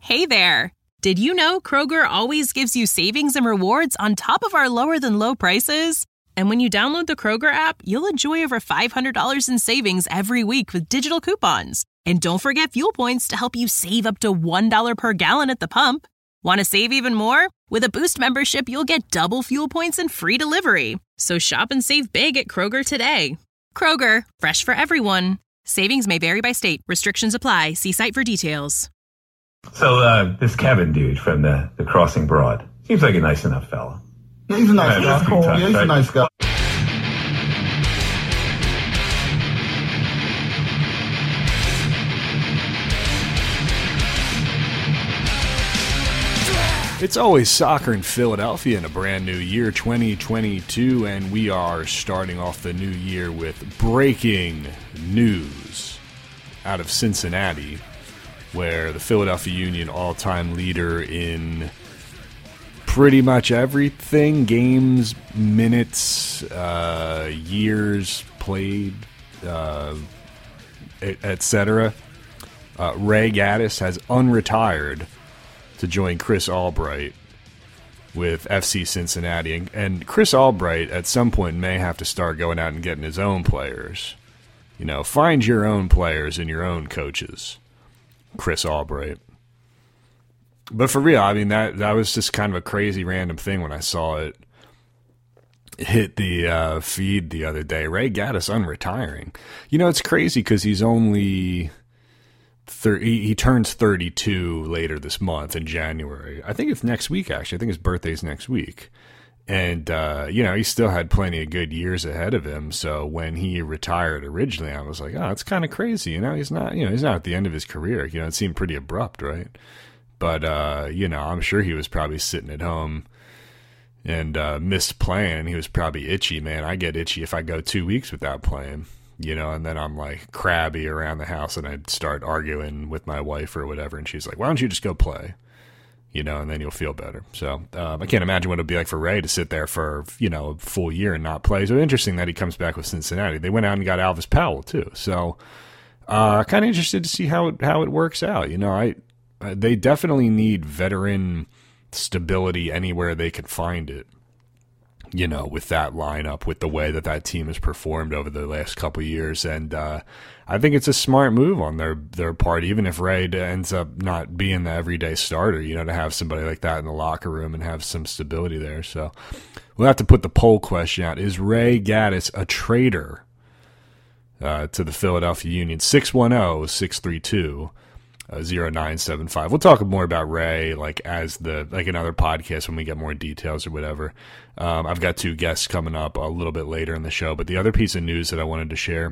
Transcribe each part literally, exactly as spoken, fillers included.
Hey there! Did you know Kroger always gives you savings and rewards on top of our lower-than-low prices? And when you download the Kroger app, you'll enjoy over five hundred dollars in savings every week with digital coupons. And don't forget fuel points to help you save up to one dollar per gallon at the pump. Want to save even more? With a Boost membership, you'll get double fuel points and free delivery. So shop and save big at Kroger today. Kroger, fresh for everyone. Savings may vary by state. Restrictions apply. See site for details. So uh, this Kevin dude from the, the Crossing Broad seems like a nice enough fella. Yeah, he's a nice guy. Cool. Yeah, he's right? a nice guy. It's always soccer in Philadelphia in a brand new year, twenty twenty-two, and we are starting off the new year with breaking news out of Cincinnati, where the Philadelphia Union, all-time leader in pretty much everything, games, minutes, uh, years played, uh, et cetera. Uh, Ray Gaddis has unretired to join Chris Albright with F C Cincinnati. And, and Chris Albright at some point may have to start going out and getting his own players. You know, find your own players and your own coaches. Chris Albright. But for real, I mean, that that was just kind of a crazy random thing when I saw it hit the uh, feed the other day. Ray Gaddis unretiring. You know, it's crazy because he's only thirty, he, he turns thirty-two later this month in January. I think it's next week, actually. I think his birthday's next week. And, uh, you know, he still had plenty of good years ahead of him. So when he retired originally, I was like, oh, it's kind of crazy. You know, he's not, you know, he's not at the end of his career. You know, it seemed pretty abrupt, right? But, uh, you know, I'm sure he was probably sitting at home and uh, missed playing. He was probably itchy, man. I get itchy if I go two weeks without playing, you know, and then I'm like crabby around the house and I'd start arguing with my wife or whatever. And she's like, why don't you just go play? You know, and then you'll feel better. So um, I can't imagine what it would be like for Ray to sit there for, you know, a full year and not play. So interesting that he comes back with Cincinnati. They went out and got Elvis Powell too. So uh, kind of interested to see how it how it works out. You know, I uh, they definitely need veteran stability anywhere they can find it. You know, with that lineup, with the way that that team has performed over the last couple of years. And uh, I think it's a smart move on their, their part, even if Ray ends up not being the everyday starter, you know, to have somebody like that in the locker room and have some stability there. So we'll have to put the poll question out. Is Ray Gaddis a traitor uh, to the Philadelphia Union? six one zero, six three two, zero nine seven five. We'll talk more about Ray like as the like another podcast when we get more details or whatever. Um, I've got two guests coming up a little bit later in the show, but the other piece of news that I wanted to share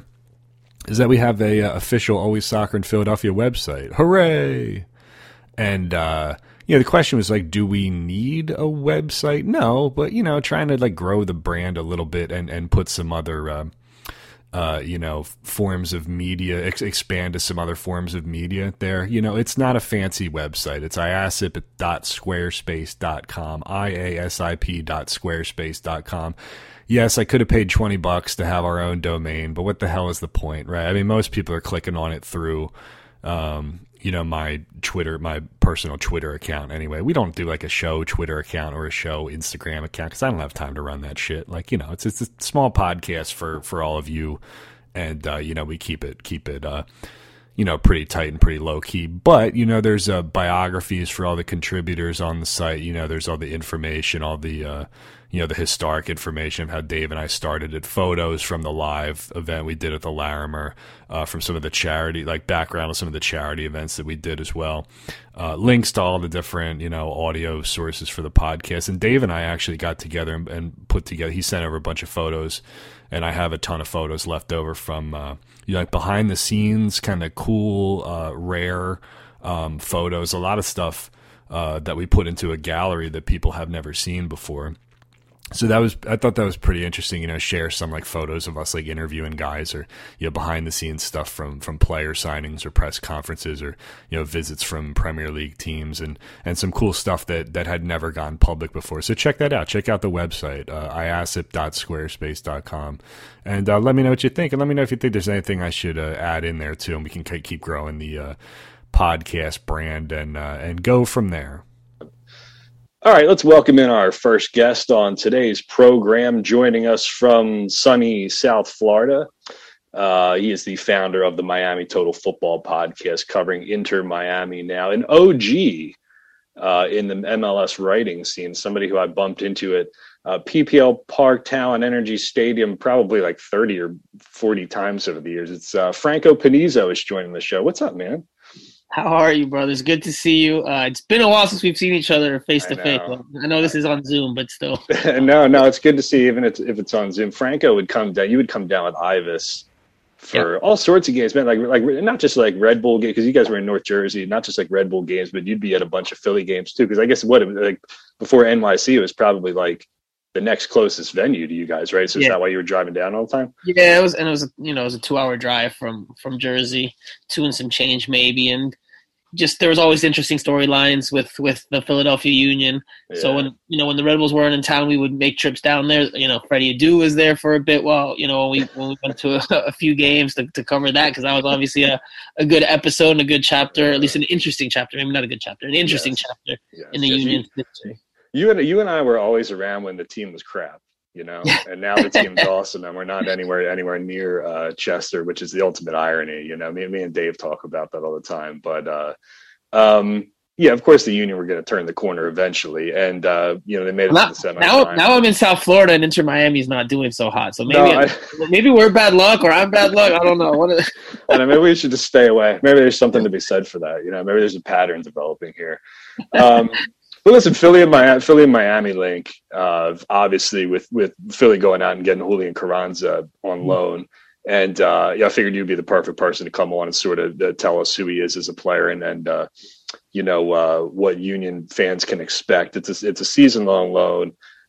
is that we have a uh, official Always Soccer in Philadelphia website. Hooray! And uh, you know, the question was like, do we need a website? No, but you know, trying to like grow the brand a little bit and and put some other uh, Uh, you know, forms of media, ex- expand to some other forms of media there. You know, it's not a fancy website. It's iasip dot squarespace dot com, I A S I P dot squarespace dot com. Yes, I could have paid twenty bucks to have our own domain, but what the hell is the point, right? I mean, most people are clicking on it through, um, you know, my Twitter, my personal Twitter account anyway. We don't do like a show Twitter account or a show Instagram account because I don't have time to run that shit. Like, you know, it's it's a small podcast for, for all of you. And, uh, you know, we keep it, keep it, uh, you know, pretty tight and pretty low key. But, you know, there's uh, biographies for all the contributors on the site. You know, there's all the information, all the, uh, you know, the historic information of how Dave and I started it, photos from the live event we did at the Larimer, uh, from some of the charity, like background of some of the charity events that we did as well. Uh, links to all the different, you know, audio sources for the podcast. And Dave and I actually got together and, and put together, he sent over a bunch of photos, and I have a ton of photos left over from, uh, you know, like behind the scenes, kind of cool, uh, rare um, photos, a lot of stuff uh, that we put into a gallery that people have never seen before. So that was, I thought that was pretty interesting, you know, share some like photos of us like interviewing guys or, you know, behind the scenes stuff from, from player signings or press conferences or, you know, visits from Premier League teams and, and some cool stuff that, that had never gone public before. So check that out. Check out the website, uh, iasip dot squarespace dot com, and uh, let me know what you think. And let me know if you think there's anything I should uh, add in there too. And we can keep growing the, uh, podcast brand and uh, and go from there. All right, let's welcome in our first guest on today's program. Joining us from sunny South Florida, uh, he is the founder of the Miami Total Football podcast, covering Inter Miami now, an O G uh, in the M L S writing scene, somebody who I bumped into at uh, P P L Park, Talon Energy Stadium, probably like thirty or forty times over the years. It's uh, Franco Panizo is joining the show. What's up, man? How are you, brothers? Good to see you. Uh, it's been a while since we've seen each other face to face. I know this is on Zoom, but still. no, no, it's good to see, even if, if it's on Zoom. Franco would come down. You would come down with Ivis for yep. all sorts of games, man. Like, like not just like Red Bull games, because you guys were in North Jersey. Not just like Red Bull games, but you'd be at a bunch of Philly games too. Because I guess what like before N Y C, it was probably like the next closest venue to you guys, right? So yeah. Is that why you were driving down all the time? Yeah, it was, and it was a, you know it was a two hour drive from from Jersey, two and some change maybe, and. Just there was always interesting storylines with, with the Philadelphia Union. Yeah. So when you know when the Red Bulls weren't in town, we would make trips down there. You know, Freddie Adu was there for a bit while you know when we when we went to a, a few games to, to cover that, because that was obviously a, a good episode and a good chapter, at least an interesting chapter. Maybe not a good chapter, an interesting yes. chapter yes. in the yes. Union. You, you and you and I were always around when the team was crap. You know, and now the team's awesome, and we're not anywhere anywhere near uh, Chester, which is the ultimate irony. You know, me, me and Dave talk about that all the time. But uh, um, yeah, of course, the Union were going to turn the corner eventually, and uh, you know they made it now, to the semi. Now, now I'm in South Florida, and Inter Miami is not doing so hot. So maybe no, I, maybe we're bad luck, or I'm bad luck. I don't know. What is... and maybe we should just stay away. Maybe there's something to be said for that. You know, maybe there's a pattern developing here. Um, But listen, Philly and Miami, Philly and Miami link, uh, obviously with, with Philly going out and getting Julian Carranza on loan. And uh, yeah, I figured you'd be the perfect person to come on and sort of uh, tell us who he is as a player and, and uh, you know, uh, what Union fans can expect. It's a, it's a season-long loan.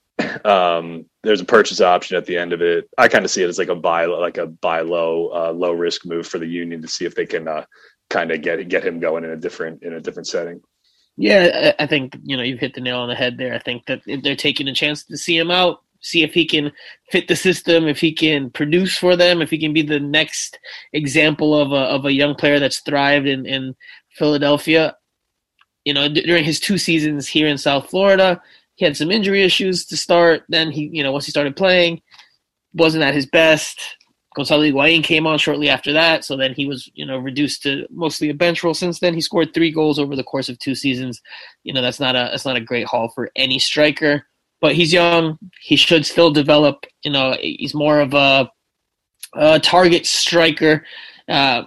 Um, there's a purchase option at the end of it. I kind of see it as like a buy, like a buy low, uh, low risk move for the Union to see if they can uh, kind of get get him going in a different in a different setting. Yeah, I think, you know, you've hit the nail on the head there. I think that they're taking a chance to see him out, see if he can fit the system, if he can produce for them, if he can be the next example of a of a young player that's thrived in, in Philadelphia. You know, d- during his two seasons here in South Florida, he had some injury issues to start. Then he, you know, once he started playing, wasn't at his best. Gonzalo Higuain came on shortly after that, so then he was, you know, reduced to mostly a bench role. Since then, he scored three goals over the course of two seasons. You know, that's not a that's not a great haul for any striker. But he's young; he should still develop. You know, he's more of a, a target striker, uh,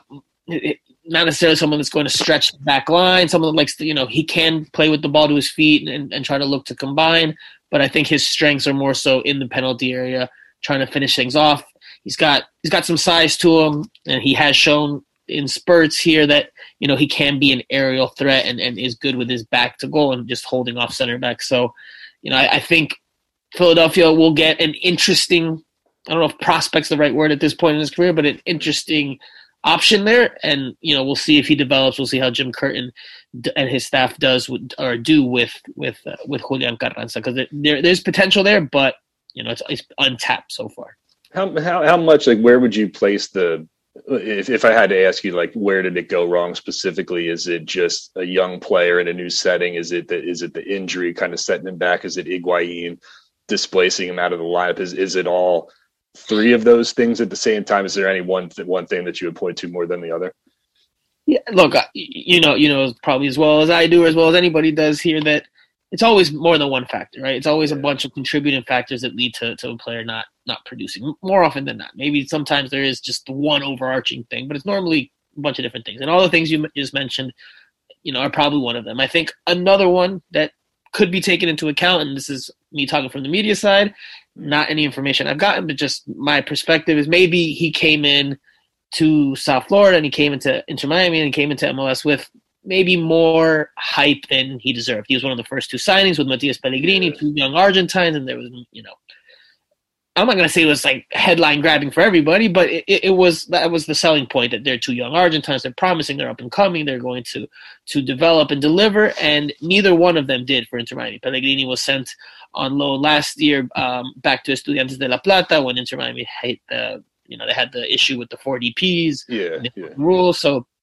not necessarily someone that's going to stretch the back line. Someone that likes to, you know, he can play with the ball to his feet and, and try to look to combine. But I think his strengths are more so in the penalty area, trying to finish things off. He's got he's got some size to him, and he has shown in spurts here that, you know, he can be an aerial threat and, and is good with his back to goal and just holding off center back. So, you know, I, I think Philadelphia will get an interesting, I don't know if prospect's the right word at this point in his career, but an interesting option there. And, you know, we'll see if he develops. We'll see how Jim Curtin and his staff does with, or do with with uh, with Julian Carranza, because there there's potential there, but, you know, it's, it's untapped so far. How how how much, like, where would you place the, if if I had to ask you, like, where did it go wrong specifically? Is it just a young player in a new setting? Is it the, is it the injury kind of setting him back? Is it Higuain displacing him out of the lineup? Is is it all three of those things at the same time? Is there any one th- one thing that you would point to more than the other? Yeah, look, you know, you know, probably as well as I do, as well as anybody does here, that it's always more than one factor, right? It's always yeah. a bunch of contributing factors that lead to, to a player not not producing, more often than not. Maybe sometimes there is just the one overarching thing, but it's normally a bunch of different things. And all the things you just mentioned, you know, are probably one of them. I think another one that could be taken into account, and this is me talking from the media side, not any information I've gotten, but just my perspective, is maybe he came in to South Florida and he came into Inter Miami and he came into M L S with maybe more hype than he deserved. He was one of the first two signings with Matias Pellegrini, two young Argentines, and there was, you know, I'm not going to say it was like headline grabbing for everybody, but it, it was, that was the selling point, that they're two young Argentines, they're promising, they're up and coming, they're going to to develop and deliver, and neither one of them did for Inter Miami. Pellegrini was sent on loan last year um, back to Estudiantes de La Plata when Inter Miami had the, you know, they had the issue with the four D Ps, yeah, the yeah. rules, so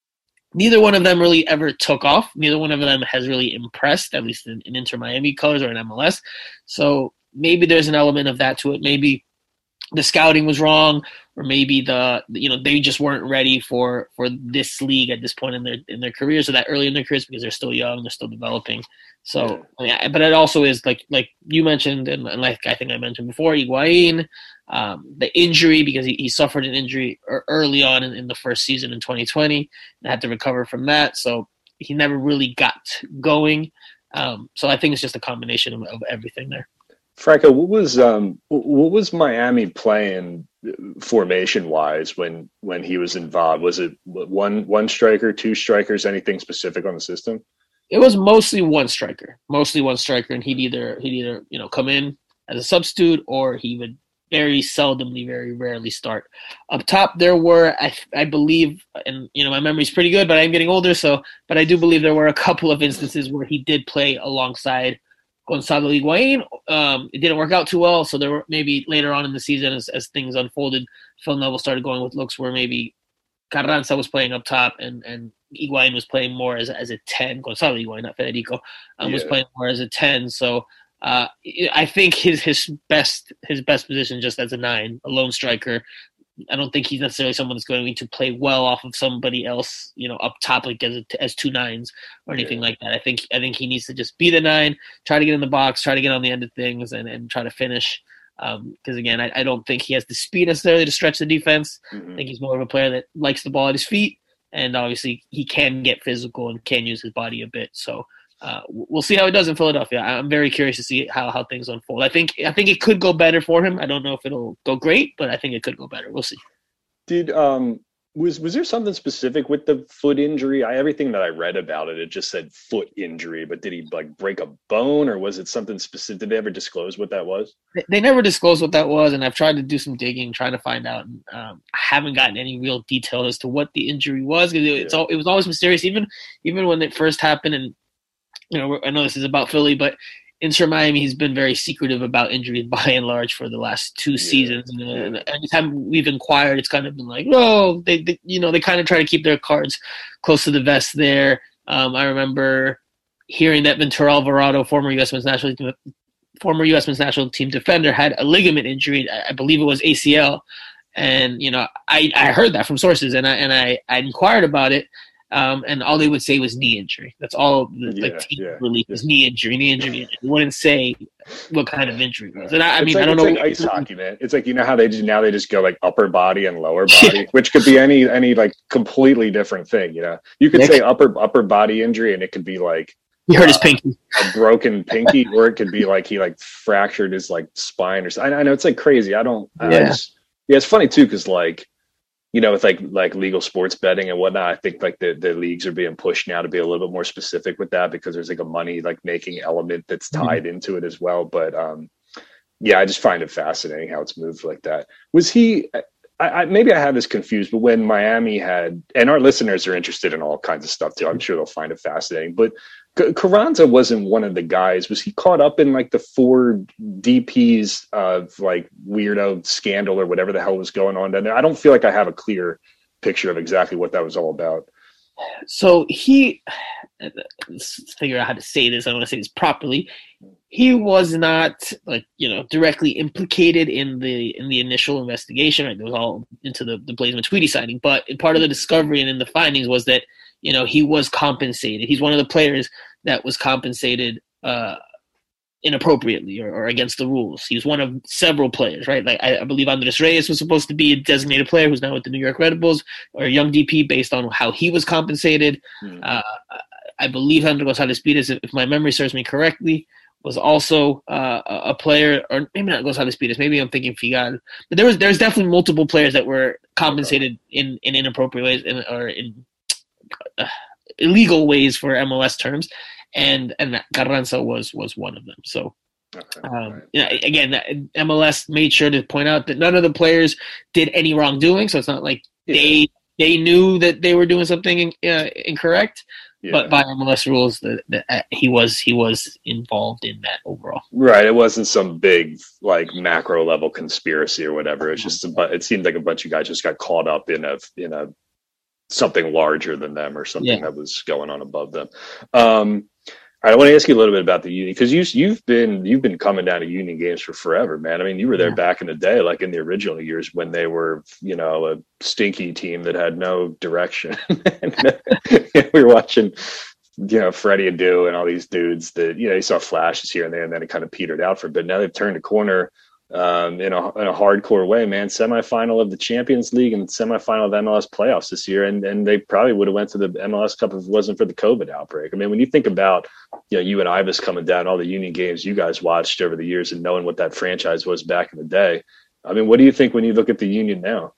neither one of them really ever took off. Neither one of them has really impressed, at least in, in Inter Miami colors or in M L S. So maybe there's an element of that to it. Maybe the scouting was wrong, or maybe the you know they just weren't ready for, for this league at this point in their in their careers, or that early in their careers, because they're still young, they're still developing. So, I mean, but it also is like like you mentioned, and, and like I think I mentioned before, Higuain, um, the injury, because he, he suffered an injury early on in, in the first season in twenty twenty and had to recover from that. So he never really got going. Um, so I think it's just a combination of, of everything there. Franco, what was um, what was Miami playing formation wise when when he was involved? Was it one one striker, two strikers, anything specific on the system? It was mostly one striker, mostly one striker, and he'd either he'd either you know come in as a substitute, or he would very seldomly, very rarely start. Up top, there were I I believe, and you know my memory's pretty good, but I'm getting older, so but I do believe there were a couple of instances where he did play alongside Gonzalo Higuain. Um, it didn't work out too well, so there were maybe later on in the season, as, as things unfolded, Phil Neville started going with looks where maybe Carranza was playing up top and, and Higuain was playing more as, as a ten. Gonzalo Higuain, not Federico, um, yeah. was playing more as a ten. So uh, I think his his best his best position just as a nine, a lone striker. I don't think he's necessarily someone that's going to play well off of somebody else, you know, up top like as as two nines or anything yeah. like that. I think I think he needs to just be the nine, try to get in the box, try to get on the end of things, and, and try to finish. Because um, again, I, I don't think he has the speed necessarily to stretch the defense. Mm-hmm. I think he's more of a player that likes the ball at his feet, and obviously he can get physical and can use his body a bit. So uh, we'll see how it does in Philadelphia. I'm very curious to see how, how things unfold. I think I think it could go better for him. I don't know if it'll go great, but I think it could go better. We'll see. Did um was was there something specific with the foot injury? I everything that I read about it, it just said foot injury. But did he like break a bone, or was it something specific? Did they ever disclose what that was? They never disclosed what that was, and I've tried to do some digging, trying to find out. And, um, I haven't gotten any real detail as to what the injury was. It, it's yeah. all it was always mysterious, even even when it first happened. And you know, I know this is about Philly, but Inter Miami has been very secretive about injuries by and large for the last two yeah. seasons. And, and anytime we've inquired, it's kind of been like, oh, they, they you know, they kind of try to keep their cards close to the vest there. Um, I remember hearing that Ventura Alvarado, former U S men's national team, former U S men's national team defender, had a ligament injury. I believe it was A C L. And, you know, I, I heard that from sources, and I, and I, I inquired about it. Um, and all they would say was knee injury. That's all the yeah, like, team yeah, release yeah. was knee injury, knee injury. injury. They wouldn't say what kind of injury it was. And I, I it's mean, like, I don't it's know. Like ice hockey, man. It's like, you know how they do now? They just go like upper body and lower body, which could be any any like completely different thing. You know, you could Nick? say upper upper body injury, and it could be like he hurt uh, his pinky, a broken pinky, or it could be like he like fractured his like spine or something. I know it's like crazy. I don't. I yeah. just, yeah, it's funny too, because like. You know, with like like legal sports betting and whatnot, I think like the, the leagues are being pushed now to be a little bit more specific with that, because there's like a money like making element that's tied mm-hmm. into it as well. But um, yeah, I just find it fascinating how it's moved like that. Was he? I, I maybe I have this confused, but when Miami had, and our listeners are interested in all kinds of stuff too, I'm sure they'll find it fascinating. But Carranza wasn't one of the guys. Was he caught up in like the four D Ps of like weirdo scandal or whatever the hell was going on down there? I don't feel like I have a clear picture of exactly what that was all about. So he, let's figure out how to say this. I don't want to say this properly. He was not like, you know, directly implicated in the in the initial investigation. Right? It was all into the, the Blaise Matuidi signing. But part of the discovery and in the findings was that, you know, he was compensated. He's one of the players that was compensated uh, inappropriately or, or against the rules. He was one of several players, right? Like I, I believe Andres Reyes was supposed to be a designated player who's now with the New York Red Bulls, or a young D P based on how he was compensated. Mm. Uh, I believe Andrés González Pires, if my memory serves me correctly, was also uh, a player, or maybe not González Pires, maybe I'm thinking Figal. But there was there's definitely multiple players that were compensated in, in inappropriate ways in, or in uh, illegal ways for M L S terms, and and Carranza was was one of them. So, okay, um, right. you know, again, M L S made sure to point out that none of the players did any wrongdoing. So it's not like yeah. they they knew that they were doing something uh, incorrect. Yeah. But by M L S rules, the, the, uh, he was he was involved in that overall. Right. It wasn't some big like macro level conspiracy or whatever. It's just a, it seemed like a bunch of guys just got caught up in a in a something larger than them or something yeah. that was going on above them. Um, all right, I want to ask you a little bit about the Union, because you, you've been you've been coming down to Union games for forever, man. I mean, you were there yeah. back in the day, like in the original years when they were, you know, a stinky team that had no direction. And we were watching, you know, Freddie Adu and all these dudes that, you know, you saw flashes here and there, and then it kind of petered out for a bit. Now they've turned a corner um, in a in a hardcore way, man. Semifinal of the Champions League and semifinal of the M L S playoffs this year, and and they probably would have went to the M L S Cup if it wasn't for the COVID outbreak. I mean, when you think about, you know, you and Ibis coming down, all the Union games you guys watched over the years, and knowing what that franchise was back in the day, I mean, what do you think when you look at the Union now?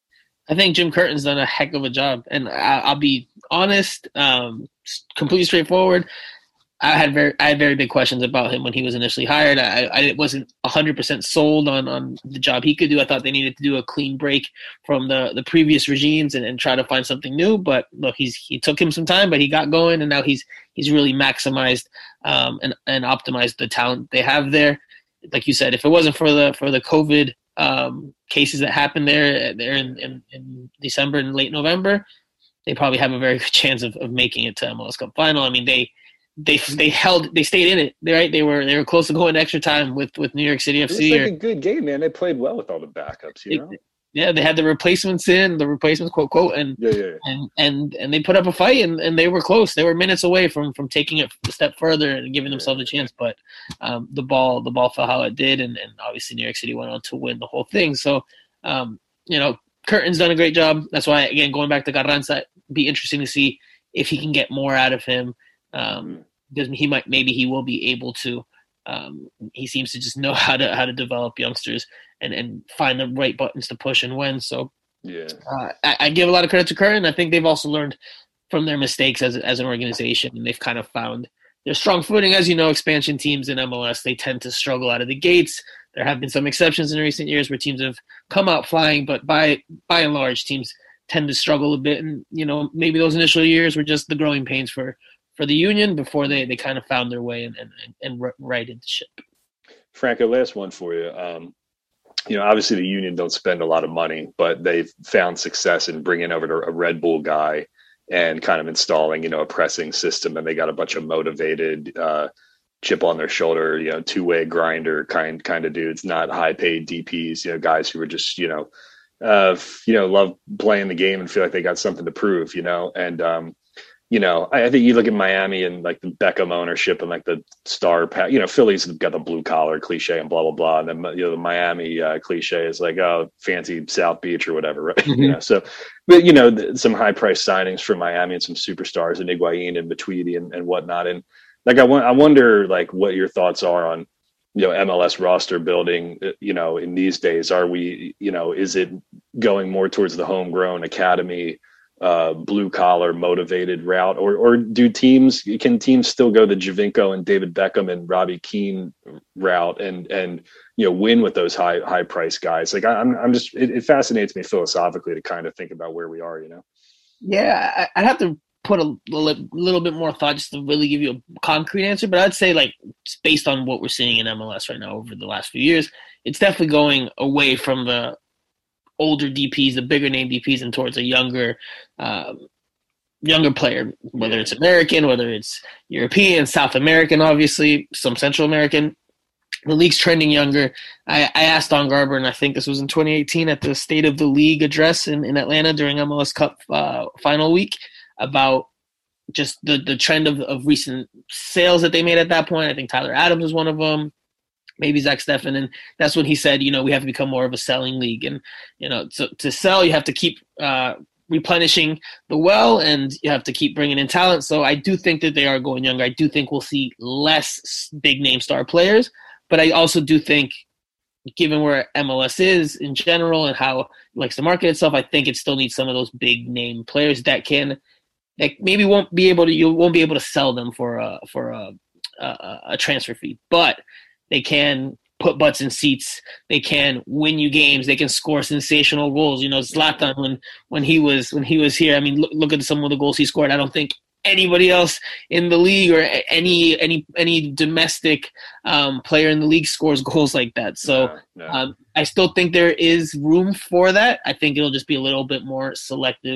I think Jim Curtin's done a heck of a job, and I, I'll be honest, um, completely straightforward. I had very, I had very big questions about him when he was initially hired. I, I wasn't one hundred percent sold on, on the job he could do. I thought they needed to do a clean break from the, the previous regimes and, and try to find something new. But look, he's he took him some time, but he got going, and now he's he's really maximized um, and and optimized the talent they have there. Like you said, if it wasn't for the for the COVID um, cases that happened there there in, in, in December and late November, they probably have a very good chance of, of making it to M L S Cup final. I mean, they. They they held they stayed in it, right? They were they were close to going to extra time with, with New York City F C. It was like a good game, man. They played well with all the backups, you know. It, yeah, they had the replacements in the replacements quote quote, and yeah, yeah, yeah. and and and they put up a fight, and, and they were close. They were minutes away from, from taking it a step further and giving themselves a chance, but um, the ball the ball fell how it did, and, and obviously New York City went on to win the whole thing. So um, you know, Curtin's done a great job. That's why, again, going back to Carranza, it'd be interesting to see if he can get more out of him. Um, Because he might, maybe he will be able to. Um, he seems to just know how to how to develop youngsters and, and find the right buttons to push and win. So, yeah, uh, I, I give a lot of credit to Curtin. I think they've also learned from their mistakes as as an organization, and they've kind of found their strong footing. As you know, expansion teams in M L S, they tend to struggle out of the gates. There have been some exceptions in recent years where teams have come out flying, but by by and large, teams tend to struggle a bit. And you know, maybe those initial years were just the growing pains for. for the Union before they, they kind of found their way and, and, and righted the ship. Franco, last one for you. Um, you know, obviously the Union don't spend a lot of money, but they've found success in bringing over a Red Bull guy and kind of installing, you know, a pressing system. And they got a bunch of motivated, uh, chip on their shoulder, you know, two-way grinder kind kind of dudes, not high-paid D Ps, you know, guys who are just, you know, uh, you know, love playing the game and feel like they got something to prove, you know, and, um, you know, I, I think you look at Miami and like the Beckham ownership and like the star, you know, Philly's got the blue collar cliche and blah, blah, blah. And then, you know, the Miami uh, cliche is like, oh, fancy South Beach or whatever. Right. Mm-hmm. You know, so, but, you know, th- some high price signings from Miami and some superstars and Higuain and Matuidi and, and whatnot. And like, I want, I wonder like what your thoughts are on, you know, M L S roster building, you know, in these days. Are we, you know, is it going more towards the homegrown academy, uh, blue collar motivated route, or or do teams can teams still go the Giovinco and David Beckham and Robbie Keane route and and you know win with those high high price guys? Like I, I'm I'm just it, it fascinates me philosophically to kind of think about where we are. You know. Yeah, I, I'd have to put a little, little bit more thought just to really give you a concrete answer, but I'd say like based on what we're seeing in M L S right now over the last few years, it's definitely going away from the older D Ps, the bigger name D Ps, and towards a younger, um, younger player, whether it's American, whether it's European, South American, obviously, some Central American. The league's trending younger. I, I asked Don Garber, and I think this was in twenty eighteen at the State of the League address in, in Atlanta during M L S Cup uh, final week, about just the, the trend of, of recent sales that they made at that point. I think Tyler Adams was one of them. Maybe Zach Steffen, and that's when he said, you know, we have to become more of a selling league. And, you know, to, to sell, you have to keep uh, replenishing the well, and you have to keep bringing in talent. So I do think that they are going younger. I do think we'll see less big-name star players, but I also do think, given where M L S is in general and how it likes to market itself, I think it still needs some of those big-name players that can that maybe won't be able to you won't be able to sell them for a for a a, a transfer fee, but they can put butts in seats. They can win you games. They can score sensational goals. You know, Zlatan when when he was when he was here. I mean, look, look at some of the goals he scored. I don't think anybody else in the league or any any any domestic um, player in the league scores goals like that. So no, no. Um, I still think there is room for that. I think it'll just be a little bit more selective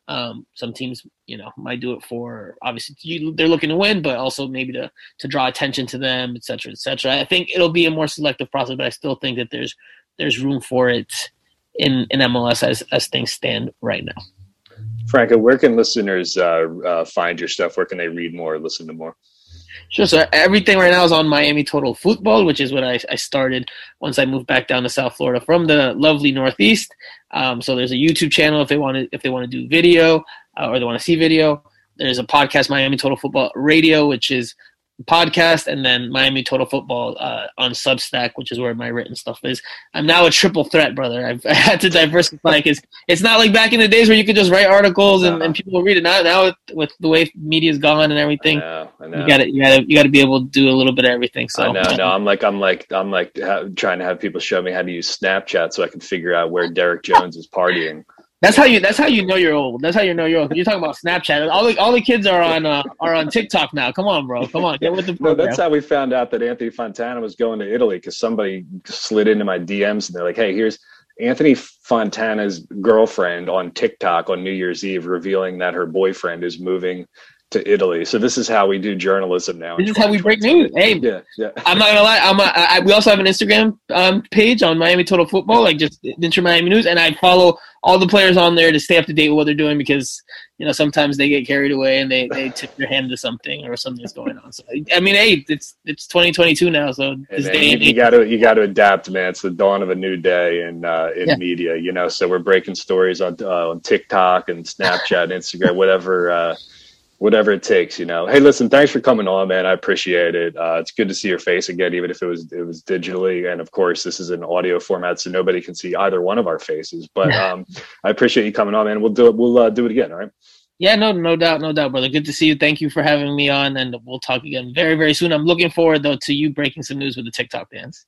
Um, some teams, you know, might do it for obviously you, they're looking to win, but also maybe to to draw attention to them, et cetera, et cetera. I think it'll be a more selective process, but I still think that there's there's room for it in, in M L S as as things stand right now. Franco, where can listeners uh, uh, find your stuff? Where can they read more, listen to more? Sure. So everything right now is on Miami Total Football, which is what I, I started once I moved back down to South Florida from the lovely Northeast. Um, so there's a YouTube channel if they want to if they want to do video uh, or they want to see video. There's a podcast, Miami Total Football Radio, which is podcast, and then Miami Total Football uh, on Substack, which is where my written stuff is. I'm now a triple threat, brother. I've I had to diversify because it's not like back in the days where you could just write articles and, and people will read it. Now, now with, with the way media's gone and everything, I know, I know. you got to you got to you got to be able to do a little bit of everything. So I know, no, I'm like I'm like I'm like ha- trying to have people show me how to use Snapchat so I can figure out where Derek Jones is partying. That's how you. That's how you know you're old. That's how you know you're old. You're talking about Snapchat. All the all the kids are on uh, are on TikTok now. Come on, bro. Come on, get with the program. No, that's how we found out that Anthony Fontana was going to Italy because somebody slid into my D Ms and they're like, "Hey, here's Anthony Fontana's girlfriend on TikTok on New Year's Eve revealing that her boyfriend is moving to Italy." So this is how we do journalism now. This is how we break news. Hey, yeah, yeah. I'm not gonna lie. I'm a, I, we also have an Instagram um, page on Miami Total Football, like just Inter Miami News, and I follow all the players on there to stay up to date with what they're doing because you know sometimes they get carried away and they, they tip their hand to something or something's going on. So I mean, hey, it's it's twenty twenty-two now, so this hey, man, day you got to you got to adapt, man. It's the dawn of a new day in uh, in yeah. media, you know. So we're breaking stories on uh, on TikTok and Snapchat, Instagram, whatever. Uh, Whatever it takes, you know. Hey, listen, thanks for coming on, man. I appreciate it. Uh, it's good to see your face again, even if it was it was digitally. And of course, this is an audio format, so nobody can see either one of our faces. But um, I appreciate you coming on, man. We'll do it. We'll uh, do it again. All right. Yeah, no, no doubt, no doubt, brother. Good to see you. Thank you for having me on, and we'll talk again very, very soon. I'm looking forward though to you breaking some news with the TikTok dance.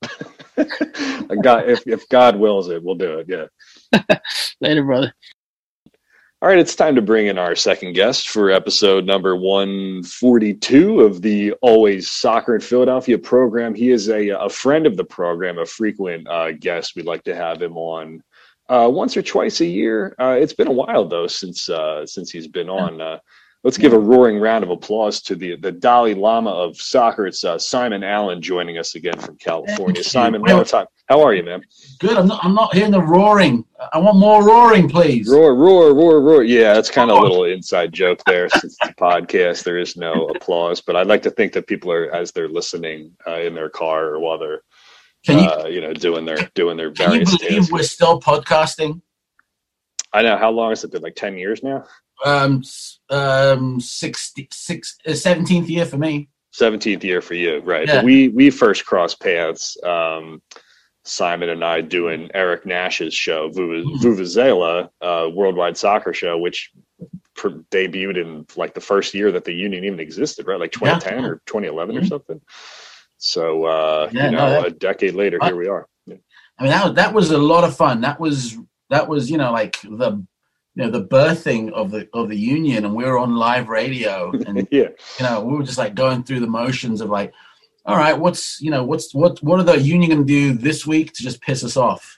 God, if if God wills it, we'll do it. Yeah. Later, brother. All right, it's time to bring in our second guest for episode number one forty-two of the Always Soccer in Philadelphia program. He is a, a friend of the program, a frequent uh, guest. We'd like to have him on uh, once or twice a year. Uh, it's been a while, though, since uh, since he's been on. Uh, let's give a roaring round of applause to the, the Dalai Lama of soccer. It's uh, Simon Allen joining us again from California. Simon, long time. How are you, man? Good. I'm not, I'm not hearing the roaring. I want more roaring, please. Roar, roar, roar, roar. Yeah, that's kind of a little inside joke there. Since it's a podcast, there is no applause. But I'd like to think that people are, as they're listening uh, in their car or while they're, Can you, uh, you know, doing their doing their various. Can you believe tasks. We're still podcasting? I know. How long has it been? Like ten years now? Um, um, sixty, six, uh, seventeenth year for me. Seventeenth year for you, right? Yeah. But we we first crossed paths. Um, Simon and I doing Eric Nash's show, Vuvuzela, uh, Worldwide Soccer Show, which per- debuted in like the first year that the union even existed, right? Like twenty ten yeah. or twenty eleven mm-hmm. or something. So, uh, yeah, you know, no, that, a decade later, I, here we are. Yeah. I mean, that, that was a lot of fun. That was, that was, you know, like the, you know, the birthing of the, of the union, and we were on live radio and, yeah. you know, we were just like going through the motions of like, all right, what's, you know, what's, what, what are the union going to do this week to just piss us off?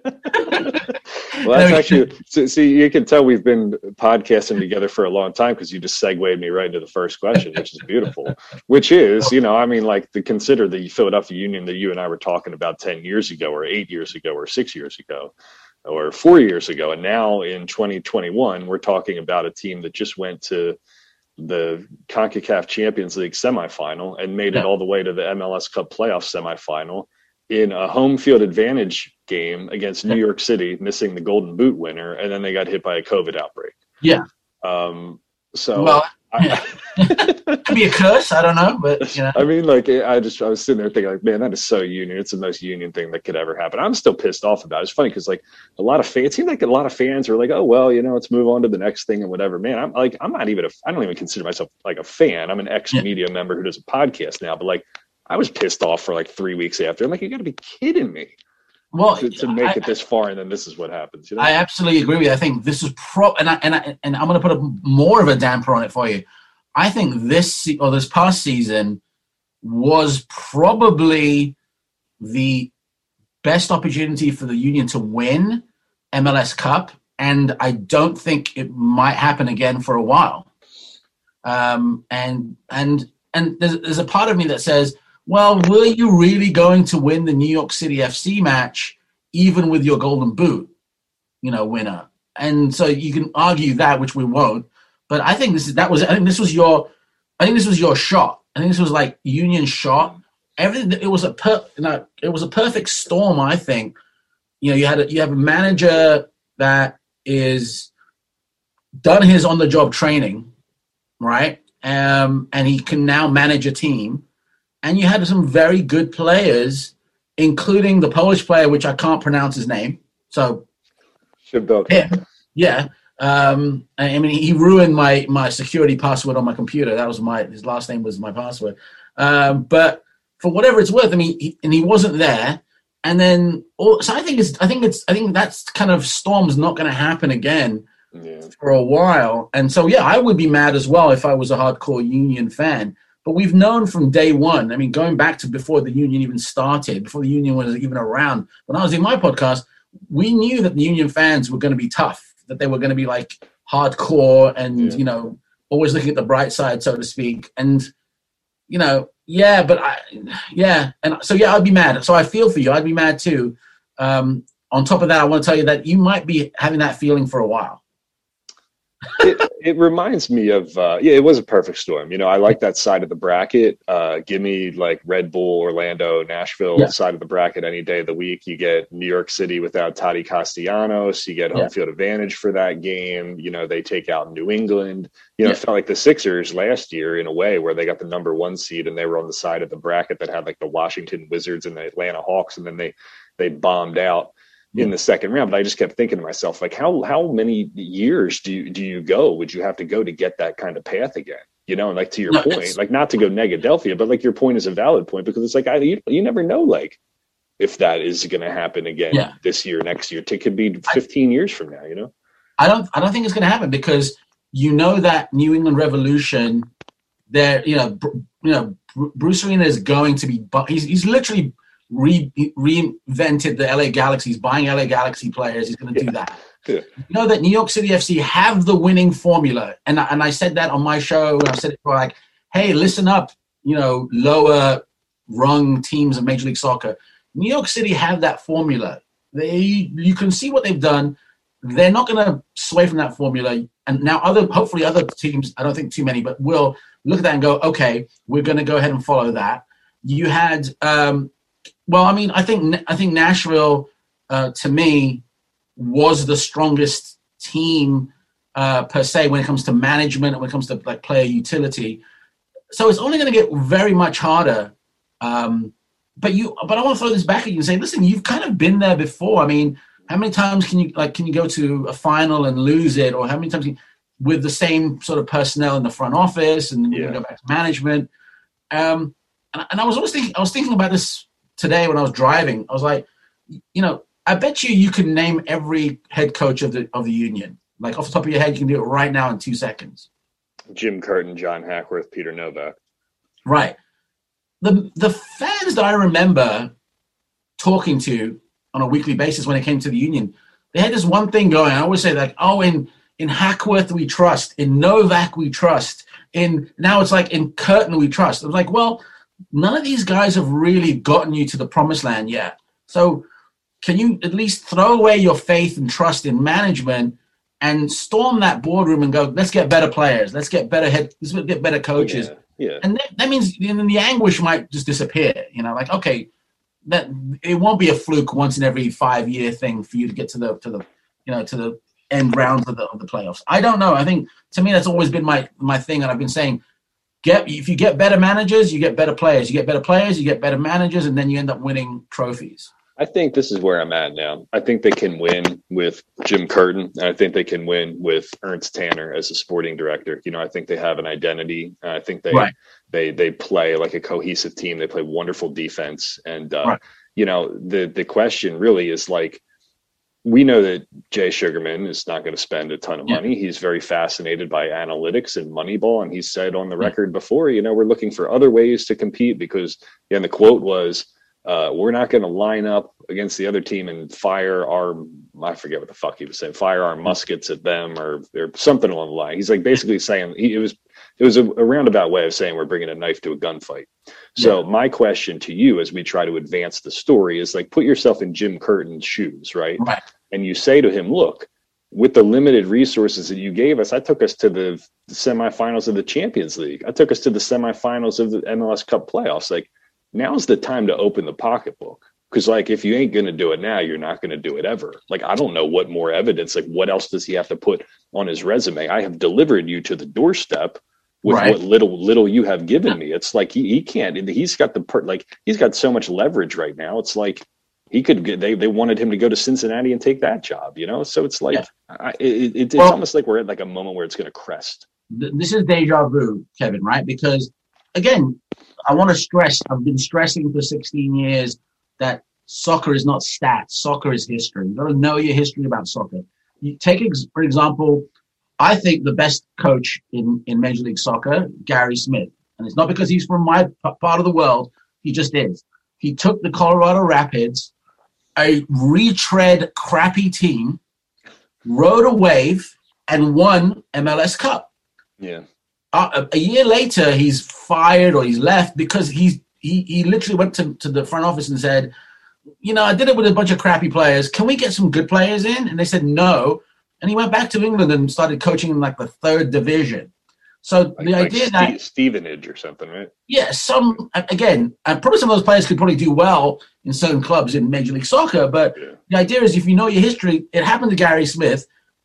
Well, that's actually, so, see, you can tell we've been podcasting together for a long time because you just segued me right into the first question, which is beautiful, which is, you know, I mean, like to consider the Philadelphia Union that you and I were talking about ten years ago or eight years ago or six years ago or four years ago. And now in twenty twenty-one, we're talking about a team that just went to the CONCACAF Champions League semifinal and made it all the way to the M L S Cup playoff semifinal in a home field advantage game against New York City, missing the Golden Boot winner, and then they got hit by a COVID outbreak. Yeah. Um, so well, I, could be a curse. I don't know, but you know. I mean, like I just I was sitting there thinking, like, man, that is so union. It's the most union thing that could ever happen. I'm still pissed off about it. It's funny because like a lot of fans, it seems like a lot of fans are like, oh well, you know, let's move on to the next thing and whatever. Man, I'm like, I'm not even a, I don't even consider myself like a fan. I'm an ex-media yeah. member who does a podcast now, but like I was pissed off for like three weeks after. I'm like, you got to be kidding me. Well, to, to make I, it this far, and then this is what happens. You know? I absolutely agree with you. I think this is pro, and I, and I, and I'm going to put a, more of a damper on it for you. I think this or this past season was probably the best opportunity for the union to win M L S Cup and I don't think it might happen again for a while. Um, and and and there's, there's a part of me that says, well, were you really going to win the New York City F C match even with your Golden Boot, you know, winner? And so you can argue that, which we won't. But I think this is that was I think this was your I think this was your shot. I think this was like Union's shot. Everything it was a per, you know, it was a perfect storm. I think, you know, you had a, you have a manager that is done his on the job training, right? Um, and he can now manage a team. And you had some very good players, including the Polish player, which I can't pronounce his name. So, yeah, yeah. Um, I mean, he ruined my my security password on my computer. That was my his last name was my password. Um, but for whatever it's worth, I mean, he, and he wasn't there. And then, so I think it's I think it's I think that's kind of storm's not going to happen again yeah. for a while. And so, yeah, I would be mad as well if I was a hardcore Union fan. But we've known from day one, I mean, going back to before the Union even started, before the Union was even around, when I was in my podcast, we knew that the Union fans were going to be tough, that they were going to be like hardcore and, yeah. you know, always looking at the bright side, so to speak. And, you know, yeah, but I, yeah. And so, yeah, I'd be mad. So I feel for you. I'd be mad too. Um, on top of that, I want to tell you that you might be having that feeling for a while. it, it reminds me of uh yeah it was a perfect storm. You know, I like that side of the bracket. Uh give me like Red Bull, Orlando, Nashville yeah. side of the bracket any day of the week. You get New York City without Tati Castellanos, you get home yeah. field advantage for that game. You know, they take out New England. You know, yeah. it felt like the Sixers last year in a way where they got the number one seed and they were on the side of the bracket that had like the Washington Wizards and the Atlanta Hawks, and then they they bombed out in the second round. But I just kept thinking to myself, like, how how many years do you, do you go, would you have to go to get that kind of path again? You know, and like to your no, point, like not to go Negadelphia, but like your point is a valid point, because it's like, I, you, you never know, like if that is going to happen again yeah. this year, next year, it could be fifteen I, years from now, you know? I don't, I don't think it's going to happen, because you know that New England Revolution, there, you know, you know, Bruce Arena is going to be, he's, he's literally Re- reinvented the L A Galaxy. He's buying L A Galaxy players. He's going to do yeah. that. Yeah. You know that New York City F C have the winning formula. And, and I said that on my show. I said it for like, hey, listen up, you know, lower rung teams of Major League Soccer. New York City have that formula. They, you can see what they've done. They're not going to sway from that formula. And now other, hopefully other teams, I don't think too many, but will look at that and go, okay, we're going to go ahead and follow that. You had, um, Well, I mean, I think I think Nashville, uh, to me, was the strongest team uh, per se when it comes to management and when it comes to like player utility. So it's only going to get very much harder. Um, but you, but I want to throw this back at you and say, listen, you've kind of been there before. I mean, how many times can you like can you go to a final and lose it, or how many times can you, with the same sort of personnel in the front office and yeah. go back to management? Um, and, and I was always thinking, I was thinking about this today when I was driving. I was like, you know, I bet you you can name every head coach of the of the Union. Like off the top of your head, you can do it right now in two seconds. Jim Curtin, John Hackworth, Peter Novak. Right. The the fans that I remember talking to on a weekly basis when it came to the Union, they had this one thing going. I always say like, oh, in in Hackworth we trust, in Novak we trust, in now it's like in Curtin we trust. I was like, well, none of these guys have really gotten you to the promised land yet. So can you at least throw away your faith and trust in management and storm that boardroom and go, let's get better players. Let's get better head, let's get better coaches. Yeah, yeah. And that, that means you know, the anguish might just disappear. You know, like, okay, that it won't be a fluke once in every five year thing for you to get to the, to the, you know, to the end rounds of the, of the playoffs. I don't know. I think to me, that's always been my, my thing. And I've been saying, Get if you get better managers, you get better players. You get better players, you get better managers, and then you end up winning trophies. I think this is where I'm at now. I think they can win with Jim Curtin, and I think they can win with Ernst Tanner as a sporting director. You know, I think they have an identity. I think they right. they they play like a cohesive team. They play wonderful defense, and uh, right. you know, the the question really is like, we know that Jay Sugarman is not going to spend a ton of money. Yeah. He's very fascinated by analytics and Moneyball. And he said on the record before, you know, we're looking for other ways to compete because, and the quote was, Uh, we're not going to line up against the other team and fire our, I forget what the fuck he was saying, fire our muskets at them or, or something along the line. He's like basically saying he, it was it was a, a roundabout way of saying we're bringing a knife to a gunfight. So yeah. My question to you as we try to advance the story is like, put yourself in Jim Curtin's shoes, right? Right. And you say to him, look, with the limited resources that you gave us, I took us to the semifinals of the Champions League. I took us to the semifinals of the M L S Cup playoffs. Like, now's the time to open the pocketbook. Because, like, if you ain't going to do it now, you're not going to do it ever. Like, I don't know what more evidence, like, what else does he have to put on his resume? I have delivered you to the doorstep with right. what little, little you have given me. It's like, he, he can't, he's got the part, like, he's got so much leverage right now. It's like, he could get, they, they wanted him to go to Cincinnati and take that job, you know? So it's like, yeah. I, it, it, it's well, almost like we're at like a moment where it's going to crest. Th- this is deja vu, Kevin, right? Because, again, I want to stress, I've been stressing for sixteen years that soccer is not stats. Soccer is history. You've got to know your history about soccer. You take, for example, I think the best coach in, in Major League Soccer, Gary Smith. And it's not because he's from my p- part of the world. He just is. He took the Colorado Rapids, a retread crappy team, rode a wave, and won M L S Cup. Yeah. Uh, a year later, he's fired or he's left because he's he he literally went to, to the front office and said, you know, I did it with a bunch of crappy players. Can we get some good players in? And they said no. And he went back to England and started coaching in like the third division. So like, the like idea Ste- that Stevenage or something, right? Yeah, some again, and probably some of those players could probably do well in certain clubs in Major League Soccer. But yeah. The idea is, if you know your history, it happened to Gary Smith.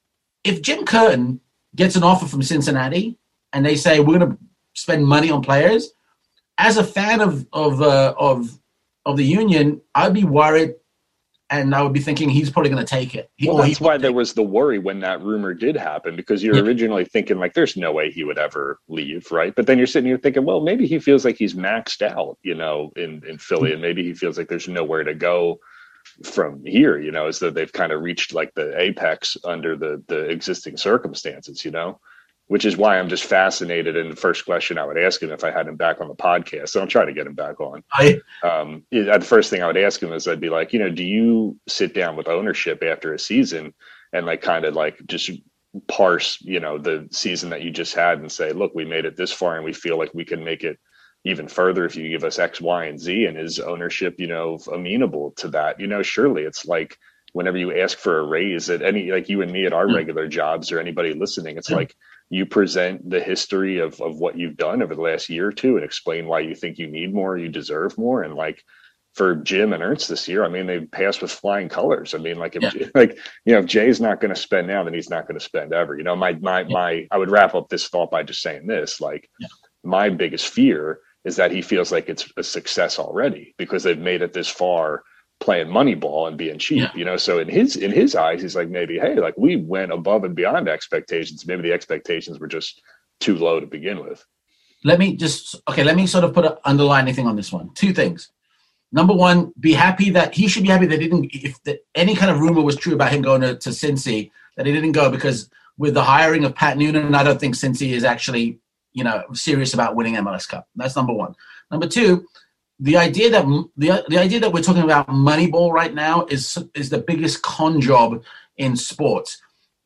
If Jim Curtin gets an offer from Cincinnati and they say we're going to spend money on players, as a fan of of uh, of of the union, I'd be worried, and I would be thinking he's probably going to take it. He, well, that's why there was the worry when that rumor did happen, because you're yeah. originally thinking like, there's no way he would ever leave, right? But then you're sitting here thinking, well, maybe he feels like he's maxed out, you know, in in Philly, and maybe he feels like there's nowhere to go from here, you know, as though they've kind of reached like the apex under the the existing circumstances, you know. Which is why I'm just fascinated. And the first question I would ask him if I had him back on the podcast, so I'm trying to get him back on. I, um, the first thing I would ask him is I'd be like, you know, do you sit down with ownership after a season and like kind of like just parse, you know, the season that you just had and say, look, we made it this far and we feel like we can make it even further if you give us X, Y, and Z. And is ownership, you know, amenable to that? You know, surely it's like whenever you ask for a raise at any, like you and me at our regular jobs or anybody listening, it's like, you present the history of, of what you've done over the last year or two and explain why you think you need more, you deserve more. And like for Jim and Ernst this year, I mean, they passed with flying colors. I mean, like, if, yeah. like, you know, if Jay's not going to spend now, then he's not going to spend ever. You know, my, my, yeah. my, I would wrap up this thought by just saying this, like yeah. my biggest fear is that he feels like it's a success already because they've made it this far playing Moneyball and being cheap, yeah. you know? So in his, in his eyes, he's like, maybe, hey, like we went above and beyond expectations. Maybe the expectations were just too low to begin with. Let me just, okay, let me sort of put an underline anything on this one. Two things. Number one, be happy that he should be happy that he didn't, if the, any kind of rumor was true about him going to, to Cincy, that he didn't go, because with the hiring of Pat Noonan, I don't think Cincy is actually, you know, serious about winning M L S Cup. That's number one. Number two, The idea that the the idea that we're talking about Moneyball right now is is the biggest con job in sports.